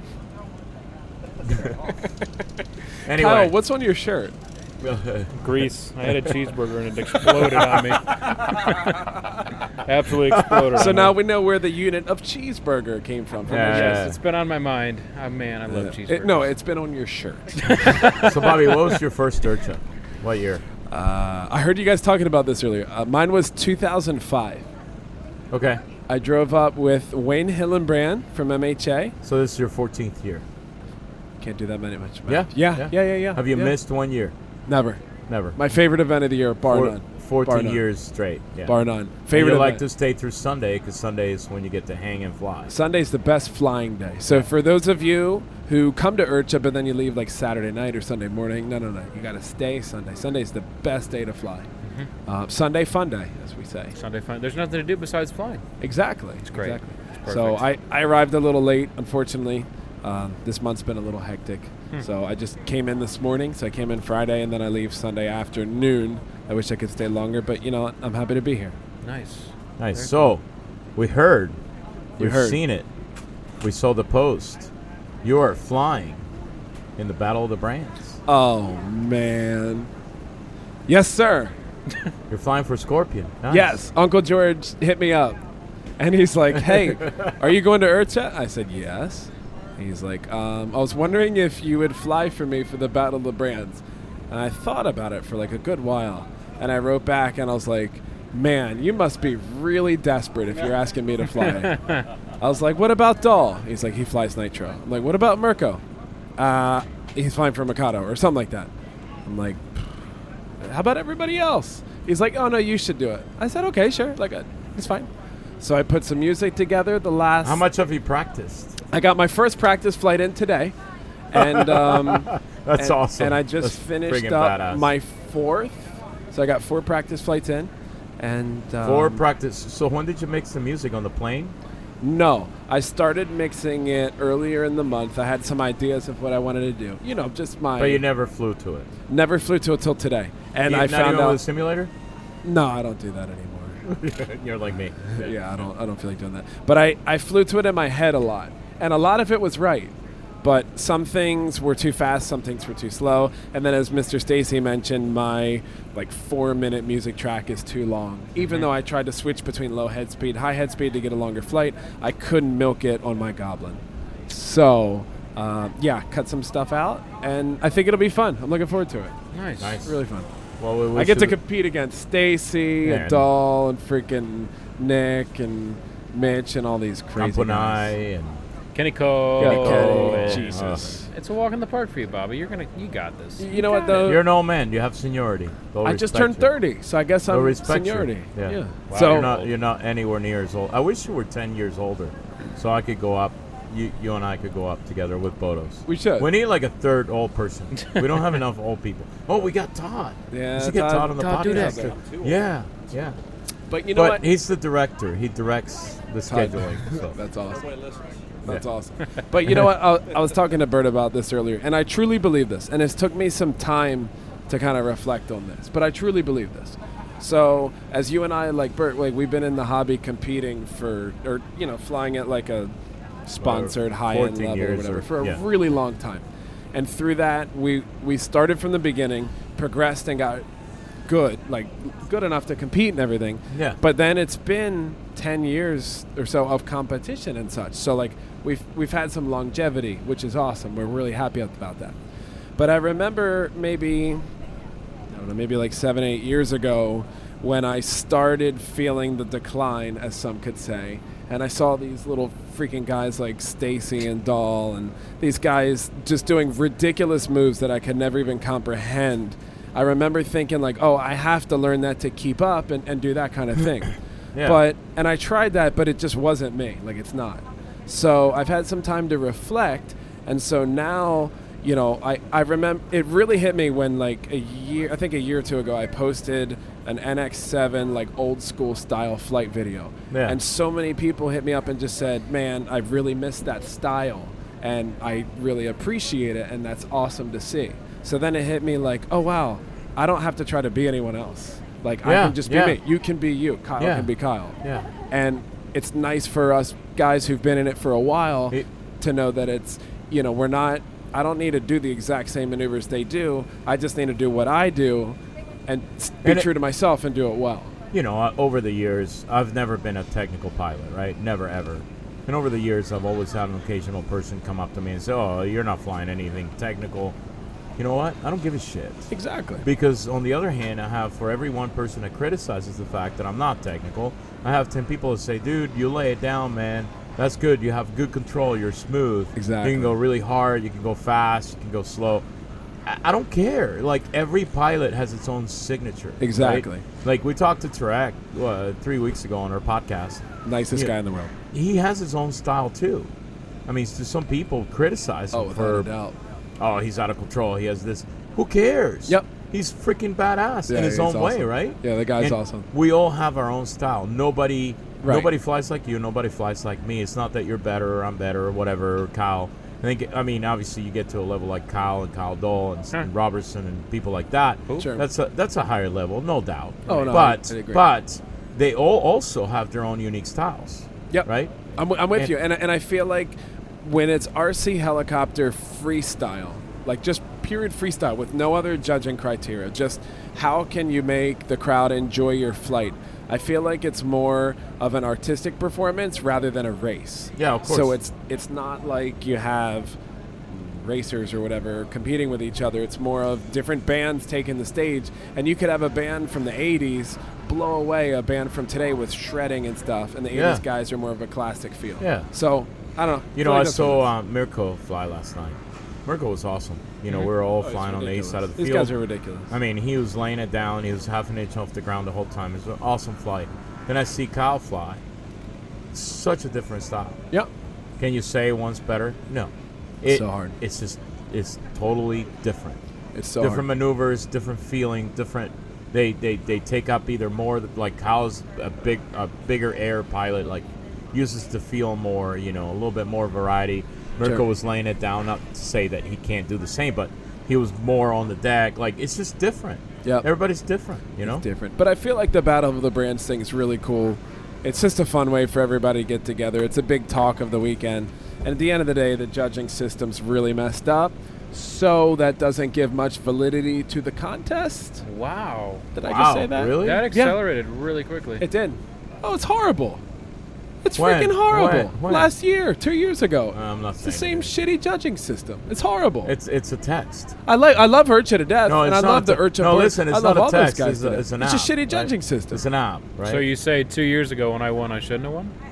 Anyway, Kyle, what's on your shirt? Grease. I had a cheeseburger and it exploded on me. Absolutely exploded. So on now me. we know where the unit of cheeseburger came from. from Yeah. the Yes, shirt. it's been on my mind. Oh man, I love Yeah. cheeseburgers. It- no, it's been on your shirt. so Bobby, what was your first Urcha? What year? uh, I heard you guys talking about this earlier. Uh, mine was two thousand five. Okay, I drove up with Wayne Hillenbrand from M H A. so this is your fourteenth year. Can't do that many much. Yeah, Yeah, yeah, yeah, yeah. Have you yeah. missed one year? Never. Never. My favorite event of the year, bar Four- none. fourteen none. years straight. Yeah. Bar none. And Favorite you like event. to stay through Sunday because Sunday is when you get to hang and fly. Sunday's the best flying day. So Yeah. for those of you who come to IRCHA but then you leave like Saturday night or Sunday morning, no, no, no. You got to stay Sunday. Sunday's the best day to fly. Mm-hmm. Uh, Sunday fun day, as we say. Sunday fun. There's nothing to do besides flying. Exactly. It's great. Exactly. It's So I, perfect. I arrived a little late, unfortunately. Um, this month's been a little hectic. Hmm. So I just came in this morning. So I came in Friday and then I leave Sunday afternoon. I wish I could stay longer, but you know what? I'm happy to be here. Nice. Nice. Very So, we heard. We We've heard. seen it. We saw the post. You are flying in the Battle of the Brands. Oh, man. Yes, sir. You're flying for Scorpion. Nice. Yes. Uncle George hit me up. And he's like, hey, are you going to IRCHA? I said, yes. He's like, um, I was wondering if you would fly for me for the Battle of the Brands. And I thought about it for like a good while. And I wrote back and I was like, man, you must be really desperate if you're asking me to fly. I was like, what about Dahl? He's like, he flies Nitro. I'm like, what about Mirko? Uh, he's flying for Mikado or something like that. I'm like, how about everybody else? He's like, oh, no, you should do it. I said, okay, sure. Like, uh, it's fine. So I put some music together. The last. How much have you practiced? I got my first practice flight in today. And um, That's and, awesome. And I just That's finished friggin' up badass. my fourth. So I got four practice flights in. And um, Four practice. So when did you mix the music on the plane? No, I started mixing it earlier in the month. I had some ideas of what I wanted to do. You know, just my. But you never flew to it. Never flew to it till today, and You- I not found even out. with a simulator. No, I don't do that anymore. You're like me. yeah, I don't. I don't feel like doing that. But I, I flew to it in my head a lot, and a lot of it was right. But some things were too fast, some things were too slow, and then as Mister Stacy mentioned, my like four-minute music track is too long. Even Mhm. though I tried to switch between low head speed, high head speed to get a longer flight, I couldn't milk it on my Goblin. So, uh, yeah, cut some stuff out, and I think it'll be fun. I'm looking forward to it. Nice. Nice. Really fun. Well, we I wish get to you the- compete against Stacy Yeah. and Dahl and freaking Nick and Mitch and all these crazy guys. Campanai and Kenny Cole. Kenny Cole, Oh, Jesus. It's a walk in the park for you, Bobby. You're gonna, you got this. You know what though? You're an old man. You have seniority. They'll I just respect turned you. thirty, so I guess They'll I'm respect you. seniority. Yeah. Yeah. Wow, So you're not you're not anywhere near as old. I wish you were ten years older, so I could go up. You you and I could go up together with Bodos. We should. We need like a third old person. We don't have enough old people. Oh, we got Todd. Yeah, we should get Todd- Todd on the Todd podcast. Dudek. too. Yeah, yeah. but you know but what? he's the director. He directs the Todd- scheduling. So. That's awesome. That's awesome. But you know what? I, I was talking to Bert about this earlier, and I truly believe this. And it's took me some time to kind of reflect on this, but I truly believe this. So as you and I, like Bert, like we've been in the hobby competing for, or you know, flying at like a sponsored high-end fourteen level or years whatever or- for a yeah. really long time. And through that, we we started from the beginning, progressed, and got good, like good enough to compete and everything. Yeah. But then it's been ten years or so of competition and such. So like we've we've had some longevity, which is awesome. We're really happy about that. But I remember maybe I don't know, maybe like seven, eight years ago when I started feeling the decline, as some could say, and I saw these little freaking guys like Stacy and Dahl and these guys just doing ridiculous moves that I could never even comprehend. I remember thinking like, oh, I have to learn that to keep up and, and do that kind of thing. Yeah. But and I tried that, but it just wasn't me. Like it's not. So I've had some time to reflect, and so now, you know, I, I remember it really hit me when like a year, I think a year or two ago, I posted an N X seven like old school style flight video. Yeah. And so many people hit me up and just said, man, I really missed that style and I really appreciate it, and that's awesome to see. So then it hit me like, oh wow, I don't have to try to be anyone else. Like I Yeah, can just be yeah. me. You can be you. Kyle Yeah. can be Kyle. Yeah. And it's nice for us guys who've been in it for a while It- to know that it's, you know, we're not, I don't need to do the exact same maneuvers they do. I just need to do what I do and s- be And it- true to myself and do it well. You know, uh, over the years, I've never been a technical pilot, right? Never, ever. And over the years, I've always had an occasional person come up to me and say, oh, you're not flying anything technical. You know what? I don't give a shit. Exactly. Because on the other hand, I have, for every one person that criticizes the fact that I'm not technical, I have ten people that say, dude, you lay it down, man. That's good. You have good control. You're smooth. Exactly. You can go really hard. You can go fast. You can go slow. I, I don't care. Like every pilot has its own signature. right? Exactly. Like we talked to Tarek uh, three weeks ago on our podcast. Nicest Yeah. guy in the world. He has his own style too. I mean, s- some people criticize him Oh, without for, a doubt. oh, he's out of control. He has this. Who cares? Yep. He's freaking badass Yeah, in his he's own way, awesome. right? Yeah, the guy's And awesome. We all have our own style. Nobody, Right. nobody flies like you. Nobody flies like me. It's not that you're better or I'm better or whatever. Or Kyle. I think. I mean, obviously, you get to a level like Kyle and Kyle Dole and, and Robertson and people like that. Sure. That's a that's a higher level, no doubt. Oh, no, but I- I agree. but they all also have their own unique styles. Yep. Right. I'm, w- I'm with And- you, and I- and I feel like when it's R C helicopter freestyle, like just period freestyle with no other judging criteria, just how can you make the crowd enjoy your flight? I feel like it's more of an artistic performance rather than a race. Yeah, of course. So it's it's not like you have racers or whatever competing with each other. It's more of different bands taking the stage, and you could have a band from the eighties blow away a band from today with shredding and stuff, and the Yeah. eighties guys are more of a classic feel. Yeah. So I don't know. You feel know, like I that's what it saw is. um, Mirko fly last night. Mirko was awesome. You know, Mhm. we were all Oh, he's flying on the east ridiculous. side of the These field. guys are ridiculous. I mean, he was laying it down. He was half an inch off the ground the whole time. It was an awesome flight. Then I see Kyle fly. Such a different style. Yep. Can you say one's better? No. It, So hard. It's just, it's totally different. It's so different hard. maneuvers, different feeling, different. They, they they take up either more like Kyle's a big a bigger air pilot, like uses the feel more, you know, a little bit more variety. Mirko Sure. was laying it down, not to say that he can't do the same, but he was more on the deck. Like it's just different. Yep. Everybody's different, you know. It's different. But I feel like the Battle of the Brands thing is really cool. It's just a fun way for everybody to get together. It's a big talk of the weekend. And at the end of the day, the judging system's really messed up. So that doesn't give much validity to the contest. Wow. Did I Wow, just say that? really? That Yeah. accelerated really quickly. It did. Oh, it's horrible. It's When? freaking horrible. When? When? Last year, two years ago. I'm not it's the saying same shitty judging system. It's horrible. It's it's a text. I like I love Urcha to death, No, and it's I not love the a te- Urcha No, board. listen, it's I love not a all text. those guys. It's, a, to it's death. an It's app. a shitty right? judging system. It's an app, right? So you say two years ago when I won, I shouldn't have won?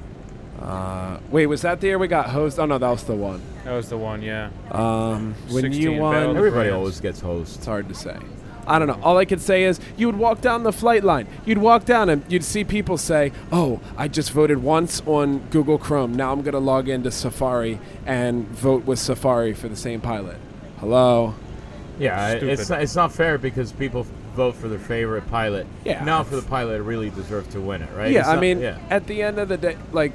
Uh, wait, was that the year we got host? Oh no, that was the one. That was the one, yeah. Um, when you sixteen won, Battle of the Everybody Brands. always gets host. it's hard to say. I don't know. All I could say is you would walk down the flight line. You'd walk down and you'd see people say, "Oh, I just voted once on Google Chrome. Now I'm going to log into Safari and vote with Safari for the same pilot." Hello. Yeah, it- it's Stupid. not, it's not fair because people vote for their favorite pilot. Yeah, Now for the it's- pilot, really deserve to win it, right? Yeah, It's I not- mean, yeah. at the end of the day, like,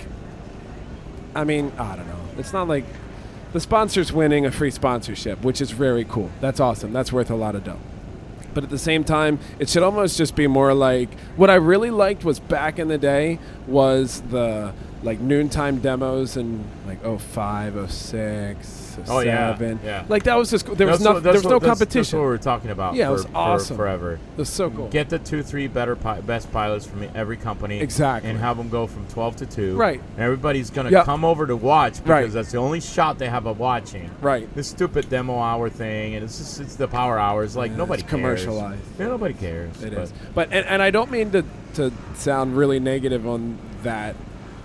I mean, I don't know. It's not like the sponsor's winning a free sponsorship, which is very cool. That's awesome. That's worth a lot of dough. But at the same time, it should almost just be more like what I really liked was back in the day was the like noontime demos and like oh five, oh six, Oh, yeah, seven. yeah. Like that was just there was That's no what- there that's was no what- that's- competition. That's what we were talking about. Yeah, it for, was for awesome. forever. It was so cool. Get the two, three better pi- best pilots from every company. Exactly. And have them go from twelve to two. Right. And everybody's going to Yep. come over to watch because Right. that's the only shot they have of watching. Right. This stupid demo hour thing, and it's just it's the power hours. Like Yeah, nobody it's cares. commercialized. Yeah, nobody cares. It but is. But and, and I don't mean to to sound really negative on that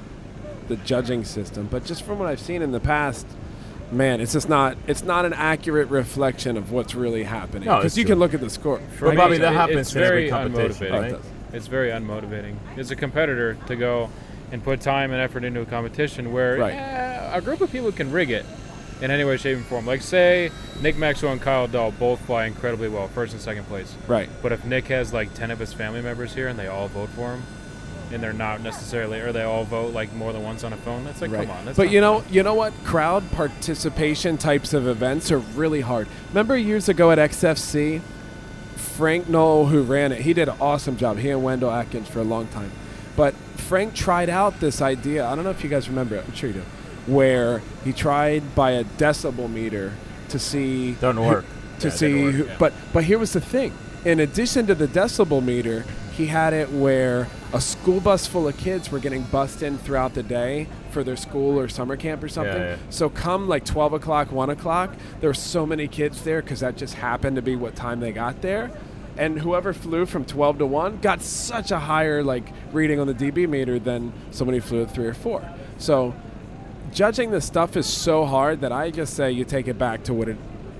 the judging system, but just from what I've seen in the past, man, it's just not it's not an accurate reflection of what's really happening. No, Because it's you true. can look at the score. But Bobby, that It- happens it's in every very competition, unmotivating. Oh, it right? does. It's very unmotivating. As a competitor, to go and put time and effort into a competition where Right. eh, a group of people can rig it in any way, shape, and form. Like, say, Nick Maxwell and Kyle Dahl both fly incredibly well, first and second place. Right. But if Nick has like ten of his family members here and they all vote for him, and they're not necessarily, or they all vote like more than once on a phone, that's like, Right. come on. That's But not you know, fun. you know what? Crowd participation types of events are really hard. Remember years ago at X F C, Frank Knoll, who ran it, he did an awesome job. He and Wendell Atkins for a long time. But Frank tried out this idea. I don't know if you guys remember it. I'm sure you do. Where he tried by a decibel meter to see Doesn't who- work. to Yeah, it see didn't work, who, yeah. but but here was the thing. In addition to the decibel meter, he had it where a school bus full of kids were getting bussed in throughout the day for their school or summer camp or something. yeah. So come like twelve o'clock, one o'clock, there were so many kids there because that just happened to be what time they got there. And whoever flew from twelve to one got such a higher like reading on the D B meter than somebody who flew at three or four. So judging this stuff is so hard that I just say you take it back to what it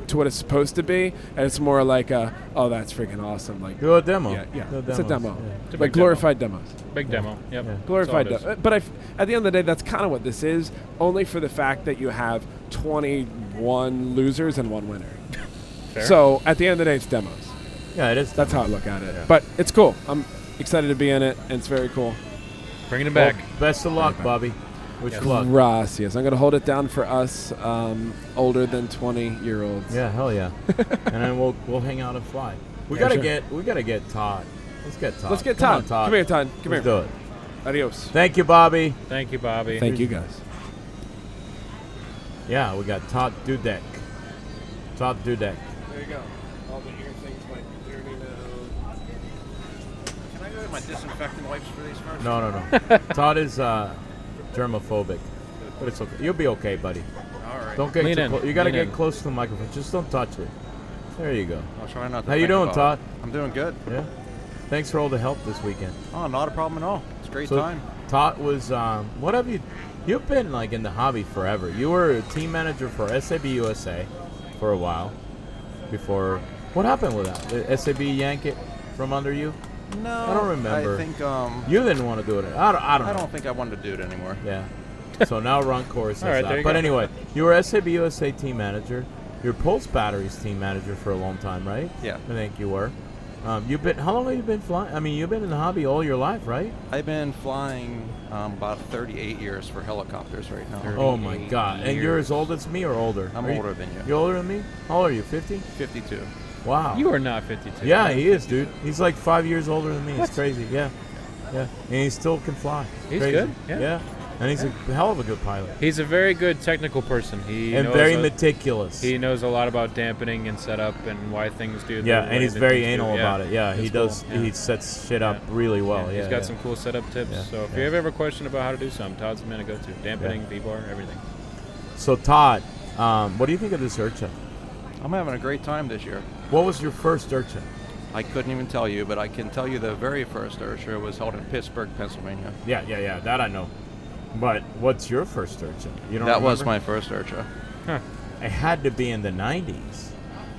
to what it's supposed to be, and it's more like a, oh, that's freaking awesome. Like Do a demo. Yeah, yeah. Do It's a demos, demo. yeah. It's a Like big glorified demos. Big demo. Yep. Yeah. Glorified That's all it demo. But I f- at the end of the day, that's kind of what this is, only for the fact that you have twenty-one losers and one winner. Fair. So at the end of the day, it's demos. Yeah, it is. That's how I look at it. But it's cool. I'm excited to be in it, and it's very cool. Bringing it Well, back. best of luck, Bobby. Wish Yes. you luck. Gracias. I'm going to hold it down for us um, older than twenty-year-olds. Yeah, hell yeah. And then we'll we'll hang out and fly. We Yeah, gotta sure. get we gotta get Todd. Let's get Todd. Let's get Come Todd. on, Todd. Come here, Todd. Come Let's here. do it. Adios. Thank you, Bobby. Thank you, Bobby. Thank you, guys. Yeah, we got Todd Dudek. Todd Dudek. There you go. All the ear things might be dirty now. Can I go get my disinfectant wipes for these first? No, no, no. Todd is uh, germophobic, but it's okay. You'll be okay, buddy. All right. Don't get Lean too in. close. You gotta Lean get in. close to the microphone. Just don't touch it. There you go. I'll try not to How you think doing, about Todd? it. I'm doing good. Yeah. Thanks for all the help this weekend. Oh, not a problem at all. It's a great So time. Todd was. Um, what have you? You've been like in the hobby forever. You were a team manager for S A B U S A for a while. Before, what happened with that? Did S A B yank it from under you? No, I don't remember. I think um, You didn't want to do it. I don't. I don't. I know. don't think I wanted to do it anymore. Yeah. So now Ron Corey says All right, there that. you But go. anyway, you were S A B U S A team manager. You're Pulse Batteries team manager for a long time, right? Yeah. I think you were. Um, you've been. How long have you been flying? I mean, you've been in the hobby all your life, right? I've been flying um, about thirty-eight years for helicopters right now. Oh my God! And you're as old as me or older? I'm Are older than you. You're older than me? How old are you? fifty? fifty-two. Wow. You are not fifty-two. Yeah, he is, dude. He's like five years older than me. It's crazy. Yeah. Yeah. And he still can fly. He's Crazy. good, yeah. Yeah. And he's a hell of a good pilot. He's a very good technical person. He and knows very a, meticulous. He knows a lot about dampening and setup and why things do. Yeah, the and way he's that very things do. anal Yeah. about it. Yeah, he It's does. cool. Yeah. He sets shit up Yeah. really well. Yeah, Yeah, he's got yeah. some cool setup tips. Yeah, So if yeah. you ever have a question about how to do something, Todd's the man to go to. Dampening, V-bar, everything. So Todd, um, what do you think of this Urcha? I'm having a great time this year. What was your first Urcha? I couldn't even tell you, but I can tell you the very first Urcha was held in Pittsburgh, Pennsylvania. Yeah, yeah, yeah. That I know. But what's your first Urcha? You don't That was remember? my first Urcha. Huh. It had to be in the nineties.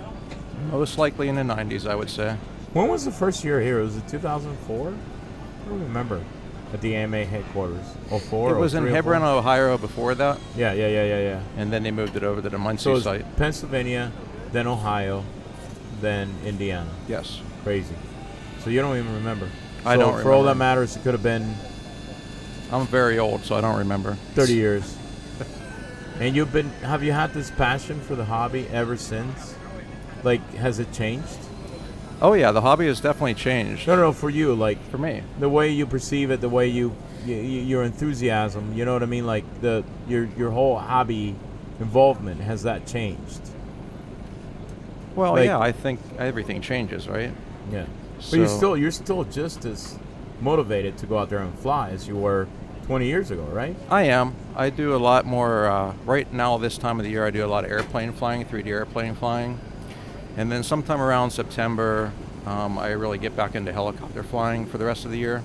Most likely in the nineties, I would say. When was the first year here? Was it two thousand four? I don't remember. At the A M A headquarters. oh four, It was in oh three, oh four? Hebron, Ohio before that, Yeah, yeah, yeah, yeah, yeah. and then they moved it over to the Muncie So it was site. Pennsylvania, then Ohio, then Indiana. Yes. Crazy. So you don't even remember. I So don't For all that remember. matters, it could have been I'm very old, so I don't remember. thirty years. And you've been, have you had this passion for the hobby ever since? Like, has it changed? Oh yeah, the hobby has definitely changed. No, no, for you, like For me. the way you perceive it, the way you, you your enthusiasm. You know what I mean? Like the your your whole hobby involvement, has that changed? Well, Like- yeah, I think everything changes, right? Yeah. But you So- still you're still just as motivated to go out there and fly as you were twenty years ago, right? I am. I do a lot more, uh, right now this time of the year, I do a lot of airplane flying, three D airplane flying. And then sometime around September, um, I really get back into helicopter flying for the rest of the year.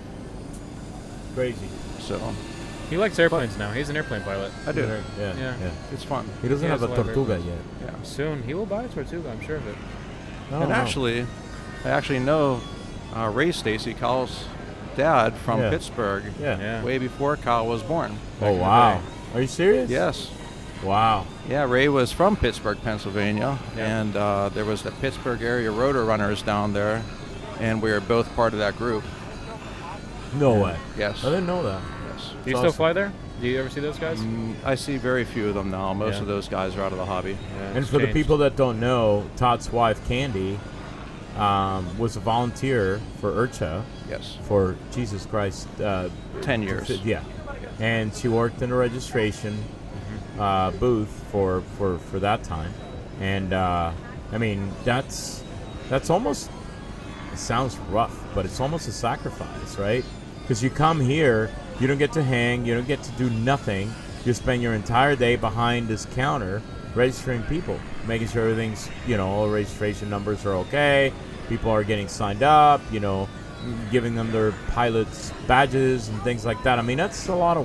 Crazy. So He likes airplanes now. He's an airplane pilot. I do. Yeah, yeah. Yeah. It's fun. He doesn't He have has a a lot of Tortuga airplanes. yet. Yeah. Soon he will buy a Tortuga, I'm sure of it. I don't And know. actually, I actually know uh, Ray Stacy, Kyle's dad from Yeah. Pittsburgh, Yeah. Yeah. way before Kyle was born. Oh in the wow. day. Are you serious? Yes. Wow. Yeah, Ray was from Pittsburgh, Pennsylvania, Yeah. and uh, there was the Pittsburgh area Rotor Runners down there, and we were both part of that group. No way. Yes. I didn't know that. Yes. Do you It's still awesome. fly there? Do you ever see those guys? Mm, I see very few of them now. Most Yeah. of those guys are out of the hobby. Yeah, And it's for the changed. people that don't know, Todd's wife Candy um, was a volunteer for Urcha Yes. for Jesus Christ. Uh, Ten years. Yeah. And she worked in a registration Mm-hmm. uh, booth for, for, for that time. And uh, I mean, that's that's almost, it sounds rough, but it's almost a sacrifice, right? Because you come here, you don't get to hang, you don't get to do nothing. You spend your entire day behind this counter registering people, making sure everything's, you know, all registration numbers are okay, people are getting signed up, you know, giving them their pilots badges and things like that. I mean, that's a lot of work.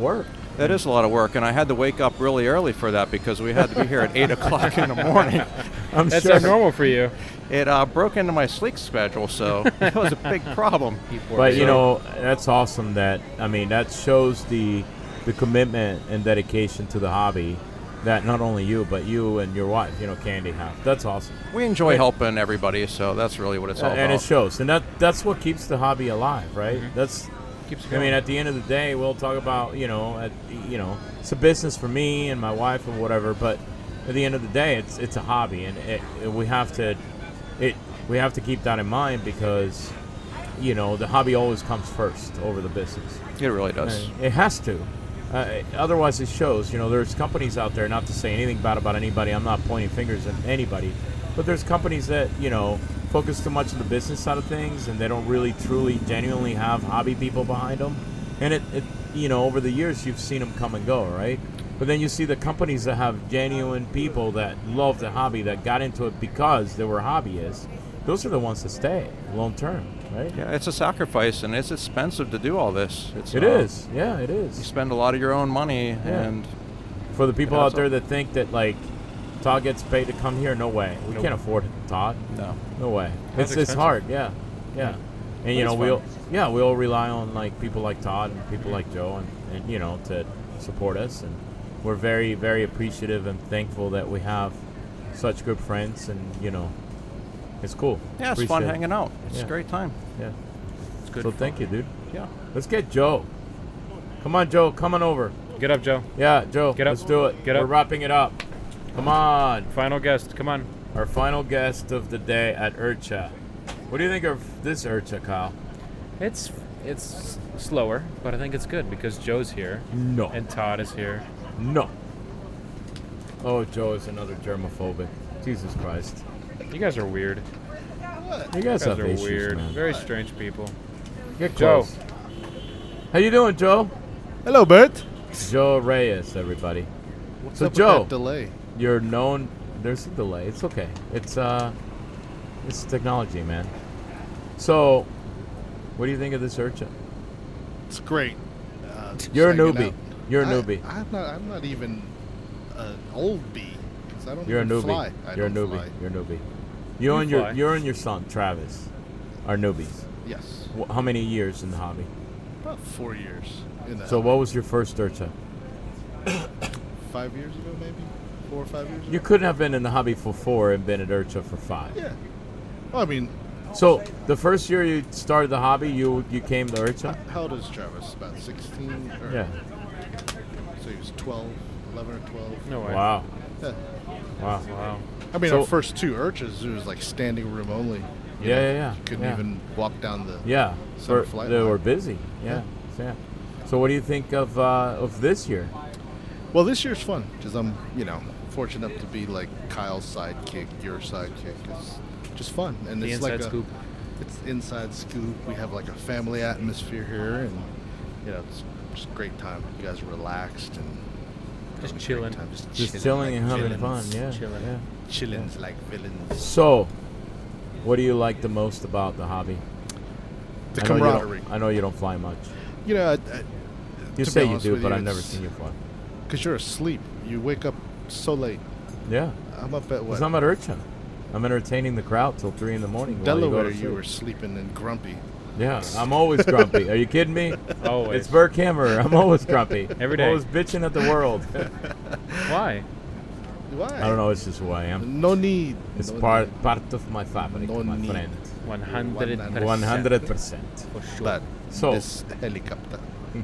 That is a lot of work, and I had to wake up really early for that because we had to be here at eight o'clock in the morning. I'm That's sure. abnormal for you. It uh, broke into my sleep schedule, so it was a big problem. But you So- know, that's awesome. That I mean, that shows the the commitment and dedication to the hobby that not only you but you and your wife, you know, Candy, have. That's awesome. We enjoy Yeah. helping everybody, so that's really what it's all Uh, and about. it shows, and that that's what keeps the hobby alive, right? Mhm. That's Keeps I mean, at the end of the day, we'll talk about, you know, at, you know, it's a business for me and my wife and whatever. But at the end of the day, it's it's a hobby, and it, it, we have to it we have to keep that in mind because, you know, the hobby always comes first over the business. It really does. Uh, It has to. Uh, otherwise, it shows. You know, there's companies out there. Not to say anything bad about anybody. I'm not pointing fingers at anybody, but there's companies that, you know, focus too much on the business side of things, and they don't really, truly, genuinely have hobby people behind them. And it, it, you know, over the years, you've seen them come and go, right? But then you see the companies that have genuine people that love the hobby, that got into it because they were hobbyists. Those are the ones that stay long term, right? Yeah, it's a sacrifice, and it's expensive to do all this. It's, It uh, is. Yeah, it is. You spend a lot of your own money, Yeah. and For the people Yeah, out so- there that think that like Todd gets paid to come here, no way. We Nope. can't afford it, Todd. no. No way. That's It's it's expensive. hard. Yeah, yeah. And you But know it's we'll fun. yeah we'll rely on like people like Todd and people like Joe and, and you know to support us, and we're very very appreciative and thankful that we have such good friends, and you know it's cool. Yeah, it's Appreciate fun it. hanging out. It's Yeah. a great time. Yeah. It's good. So fun. thank you, dude. Yeah. Let's get Joe. Come on, Joe. Come on over. Get up, Joe. Yeah, Joe. Get up. Let's do it. Get We're up. wrapping it up. Come on. Final guest. Come on. Our final guest of the day at IRCHA. What do you think of this IRCHA, Kyle? It's it's slower, but I think it's good because Joe's here No. and Todd is here. No. Oh, Joe is another germophobic. Jesus Christ. You guys are weird. You You guys guys have are issues, weird. man. Very strange people. Get Joe. close. How you doing, Joe? Hello, Bert. Joe Reyes, everybody. What's So, up Joe. with that delay? You're known. There's a delay. It's okay. It's uh, it's technology, man. So, what do you think of this IRCHA? It's great. Uh, just You're a hanging newbie. out. You're a I- newbie. I'm not. I'm not even an old bee. 'Cause I don't You're a even newbie. fly. I You're a don't newbie. fly. You're a newbie. You, You and your fly. you and your son Travis are newbies. Yes. Wh- How many years in the hobby? About four years. In the So, what was your first IRCHA? Five years ago, maybe four or five years ago. You couldn't have been in the hobby for four and been at IRCHA for five. Yeah. Well, I mean, So the first year you started the hobby, you you came to IRCHA? how old is Travis? About sixteen. Or, Yeah. So he was twelve, eleven or twelve. No way. Wow. Yeah. Wow. Wow. I mean, So- our first two urchas, it was like standing room only. You Yeah, know, yeah, yeah, You couldn't yeah. even walk down the. Yeah. Summer For- flight they line. were busy. Yeah. Yeah. So what do you think of uh, of this year? Well, this year's fun because I'm, you know, fortunate enough to be like Kyle's sidekick, your sidekick. It's just fun, and The it's inside like a, scoop. It's inside scoop. We have like a family atmosphere here, and you know, it's just a great time. You guys are relaxed and Just having a great chilling. time. Just, Just chilling and having fun. villains. Yeah. Chilling. Yeah. Chillins like villains. So, what do you like the most about the hobby? The I know you don't- camaraderie. I know you don't fly much. You know, I, I, You to say be you honest do, with but you, I've never it's- seen you fly. Because you're asleep. You wake up so late. Yeah. I'm up at what? Because I'm at IRCHA. I'm entertaining the crowd till three in the morning. while you go Delaware, to you, sleep. were sleeping and grumpy. Yeah, I'm always grumpy. Are you kidding me? Always. It's Bert Kammerer. I'm always grumpy. Every I'm day. always bitching at the world. Why? Why? I don't know. It's just who I am. No need. It's no part need. part of my fabric, No my need. friend. One hundred percent. One hundred percent. For sure. But So- this helicopter.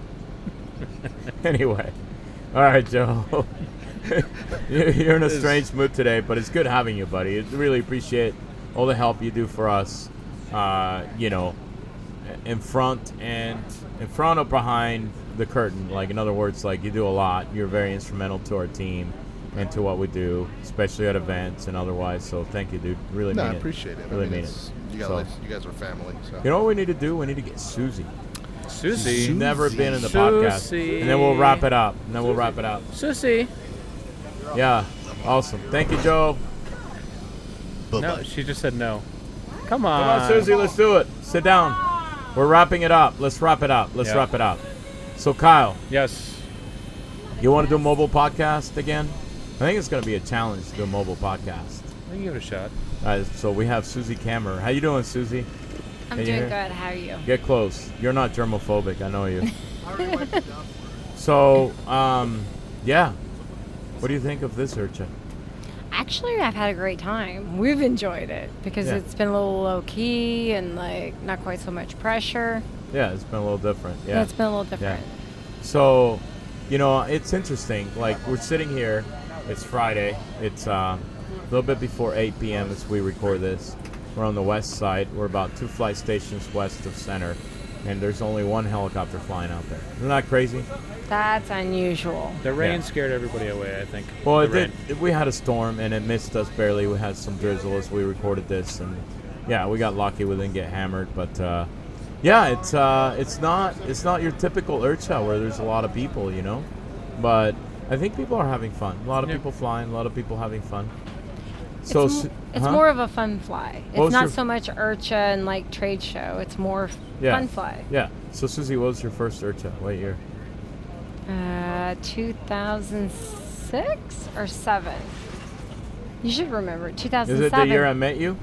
Anyway, all right, Joe. You're you're in a strange mood today, but it's good having you, buddy. I really appreciate all the help you do for us. Uh, you know, in front and in front or behind the curtain. Like in other words, like you do a lot. You're very instrumental to our team and to what we do, especially at events and otherwise. So thank you, dude. Really No, mean I it. appreciate it. Really I mean, mean it's- it. You, So- guys, you guys are family. So. You know what we need to do? We need to get Susie. Susie. She's never been in the podcast. Susie. And then we'll wrap it up. And then we'll wrap it up. Susie. Yeah. Awesome. Thank you, Joe. No, she just said no. Come on. Come on, Susie. Let's do it. Sit down. We're wrapping it up. Let's wrap it up. Let's Yeah. wrap it up. So, Kyle, Yes. You want to do a mobile podcast again? I think it's going to be a challenge to do a mobile podcast. I can give it a shot. Uh, so we have Susie Kammer. How you doing, Susie? I'm Can you doing hear? good. How are you? Get close. You're not germophobic. I know you. So, um, yeah. What do you think of this Urcha? Actually, I've had a great time. We've enjoyed it because Yeah. it's been a little low key and like not quite so much pressure. Yeah, it's been a little different. Yeah, Yeah, it's been a little different. Yeah. So, you know, it's interesting. Like, we're sitting here. It's Friday. It's uh, a little bit before eight p.m. as we record this. We're on the west side. We're about two flight stations west of center. And there's only one helicopter flying out there. Isn't that crazy? That's unusual. The rain Yeah. scared everybody away, I think. Well, The it did. We had a storm, and it missed us barely. We had some drizzle as we recorded this, and yeah, we got lucky. We didn't get hammered, but uh, yeah, it's uh, it's not it's not your typical Urcha where there's a lot of people, you know. But I think people are having fun. A lot of Yeah. people flying. A lot of people having fun. It's, So mo- s- it's huh? more of a fun fly. What was It's not your- so much Urcha and like trade show. It's more f- yeah. fun fly. Yeah. So Susie, what was your first Urcha? What year? Uh, two thousand six or seven. You should remember. two thousand Is seven. it the year I met you?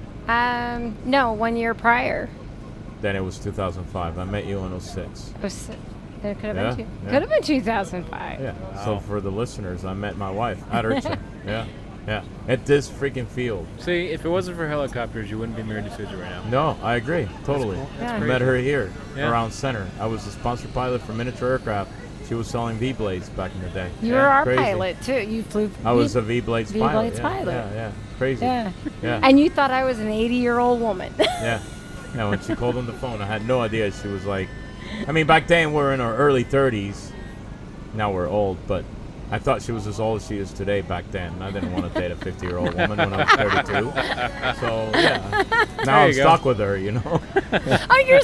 Um, no, one year prior. Then it was two thousand five. I met you in oh six. It, was, it could have Yeah, been two, yeah. could have been two thousand five. Yeah. So for the listeners, I met my wife at Urcha. Yeah. Yeah. At this freaking field. See, if it wasn't for helicopters, you wouldn't be married to Susie right now. No, I agree. Totally. cool. That's I crazy. met her here Yeah. around center. I was the sponsored pilot for Miniature Aircraft. She was selling V-Blades back in the day. You Yeah, were our crazy. pilot too. You flew. I was V- a V-Blades pilot. V-Blades yeah, pilot. Yeah, yeah. Crazy. Yeah. Yeah. And you thought I was an eighty-year-old woman. Yeah. Yeah, when she called on the phone, I had no idea. She was like, I mean, back then we were in our early thirties. Now we're old, but I thought she was as old as she is today back then. I didn't want to date a fifty-year-old woman when I was thirty-two. So, yeah. Now There I'm you go. stuck with her, you know? Oh, you're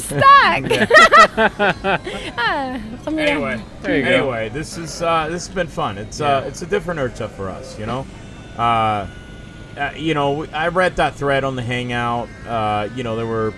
stuck. Ah, I'm gonna- Anyway, There you go. anyway, this is uh, this has been fun. It's uh, Yeah. it's a different Urcha for us, you know. Uh, uh, you know, we- I read that thread on the Hangout. Uh, you know, there were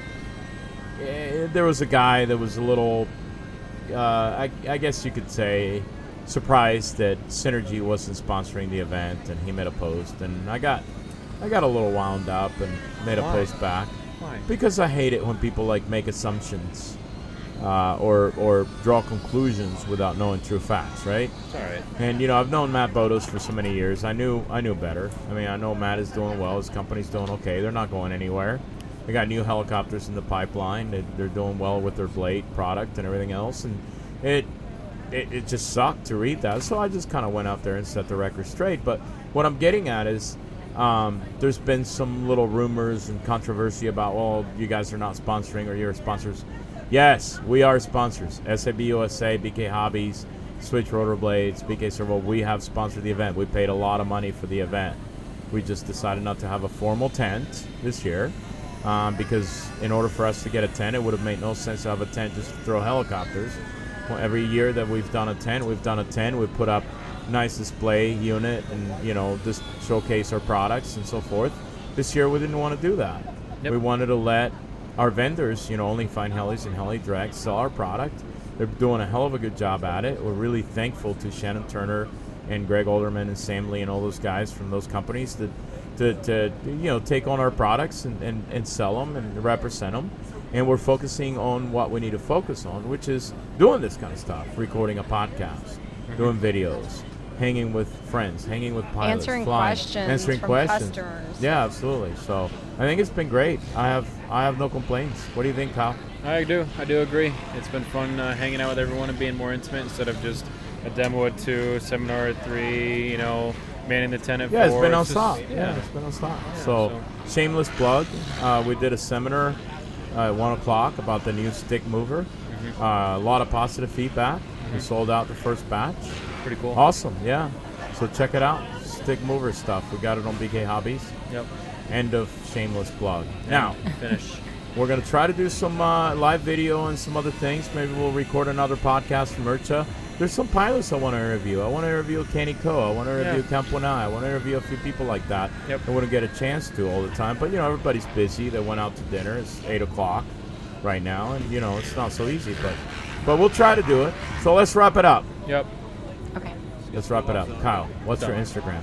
eh, there was a guy that was a little, uh, I, I guess you could say, surprised that Synergy wasn't sponsoring the event, and he made a post, and I got I got a little wound up and made a Why? post back. Why? Because I hate it when people like make assumptions uh, or or draw conclusions without knowing true facts, right? It's all right. And you know, I've known Matt Bodos for so many years. I knew I knew better. I mean, I know Matt is doing well. His company's doing okay. They're not going anywhere. They got new helicopters in the pipeline. They, they're doing well with their blade product and everything else. And it it, it just sucked to read that. So I just kind of went out there and set the record straight. But what I'm getting at is. Um, there's been some little rumors and controversy about, well, you guys are not sponsoring or you're sponsors. Yes, we are sponsors. S A B U S A, B K Hobbies, Switch Rotor Blades, B K Servo. We have sponsored the event. We paid a lot of money for the event. We just decided not to have a formal tent this year um, because in order for us to get a tent, it would have made no sense to have a tent just to throw helicopters. Well, every year that we've done a tent, we've done a tent. We've put up nice display unit and, you know, just showcase our products and so forth. This year we didn't want to do that. Yep. We wanted to let our vendors, you know, Only Fine Helis and Heli Direct, sell our product. They're doing a hell of a good job at it. We're really thankful to Shannon Turner and Greg Olderman and Sam Lee and all those guys from those companies that to, to you know, take on our products and, and, and sell them and represent them. And we're focusing on what we need to focus on, which is doing this kind of stuff, recording a podcast, doing videos, hanging with friends, hanging with pilots, Answering flying, questions answering from questions. customers. Yeah, absolutely. So I think it's been great. I have I have no complaints. What do you think, Kyle? I do. I do agree. It's been fun uh, hanging out with everyone and being more intimate instead of just a demo at two, seminar at three, you know, manning the tent at Yeah, four. it's been just- nonstop. Yeah, Yeah. it's been nonstop. Yeah, so, so- shameless plug. Uh, we did a seminar uh, at one o'clock about the new stick mover. Mhm. Uh, a lot of positive feedback. We Mhm. sold out the first batch. Pretty cool. Awesome. Yeah. So check it out. Stick mover stuff. We got it on B K Hobbies. Yep. End of shameless plug. Now, Finish. we're going to try to do some uh, live video and some other things. Maybe we'll record another podcast from Urcha. There's some pilots I want to interview. I want to interview Kenny Ko. I want to interview Yeah. Camponai. I want to interview a few people like that. Yep. I wouldn't get a chance to all the time. But, you know, everybody's busy. They went out to dinner. It's eight o'clock right now. And, you know, it's not so easy. But, but we'll try to do it. So let's wrap it up. Yep. Okay. let's wrap it up. Kyle, what's your Done. Instagram?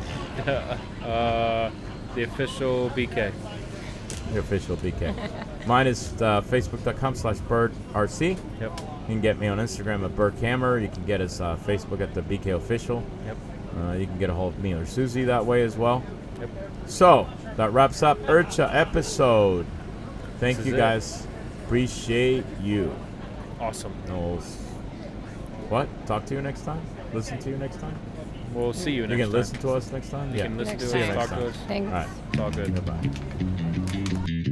uh, the official B K. Your official B K. Mine is uh, facebook.com slash birdrc. Yep. You can get me on Instagram at Burkhammer. You can get us uh, Facebook at the B K Official. Yep. Uh, you can get a hold of me or Susie that way as well. Yep. So that wraps up IRCHA episode. Thank This you is it. guys. Appreciate you. Awesome. No, what? Talk to you next time? Listen to you next time? We'll see you You next can time. listen to us next time? You yeah. can listen Next to See you us, next talk time. to us. Thanks. All right. It's all good. Goodbye.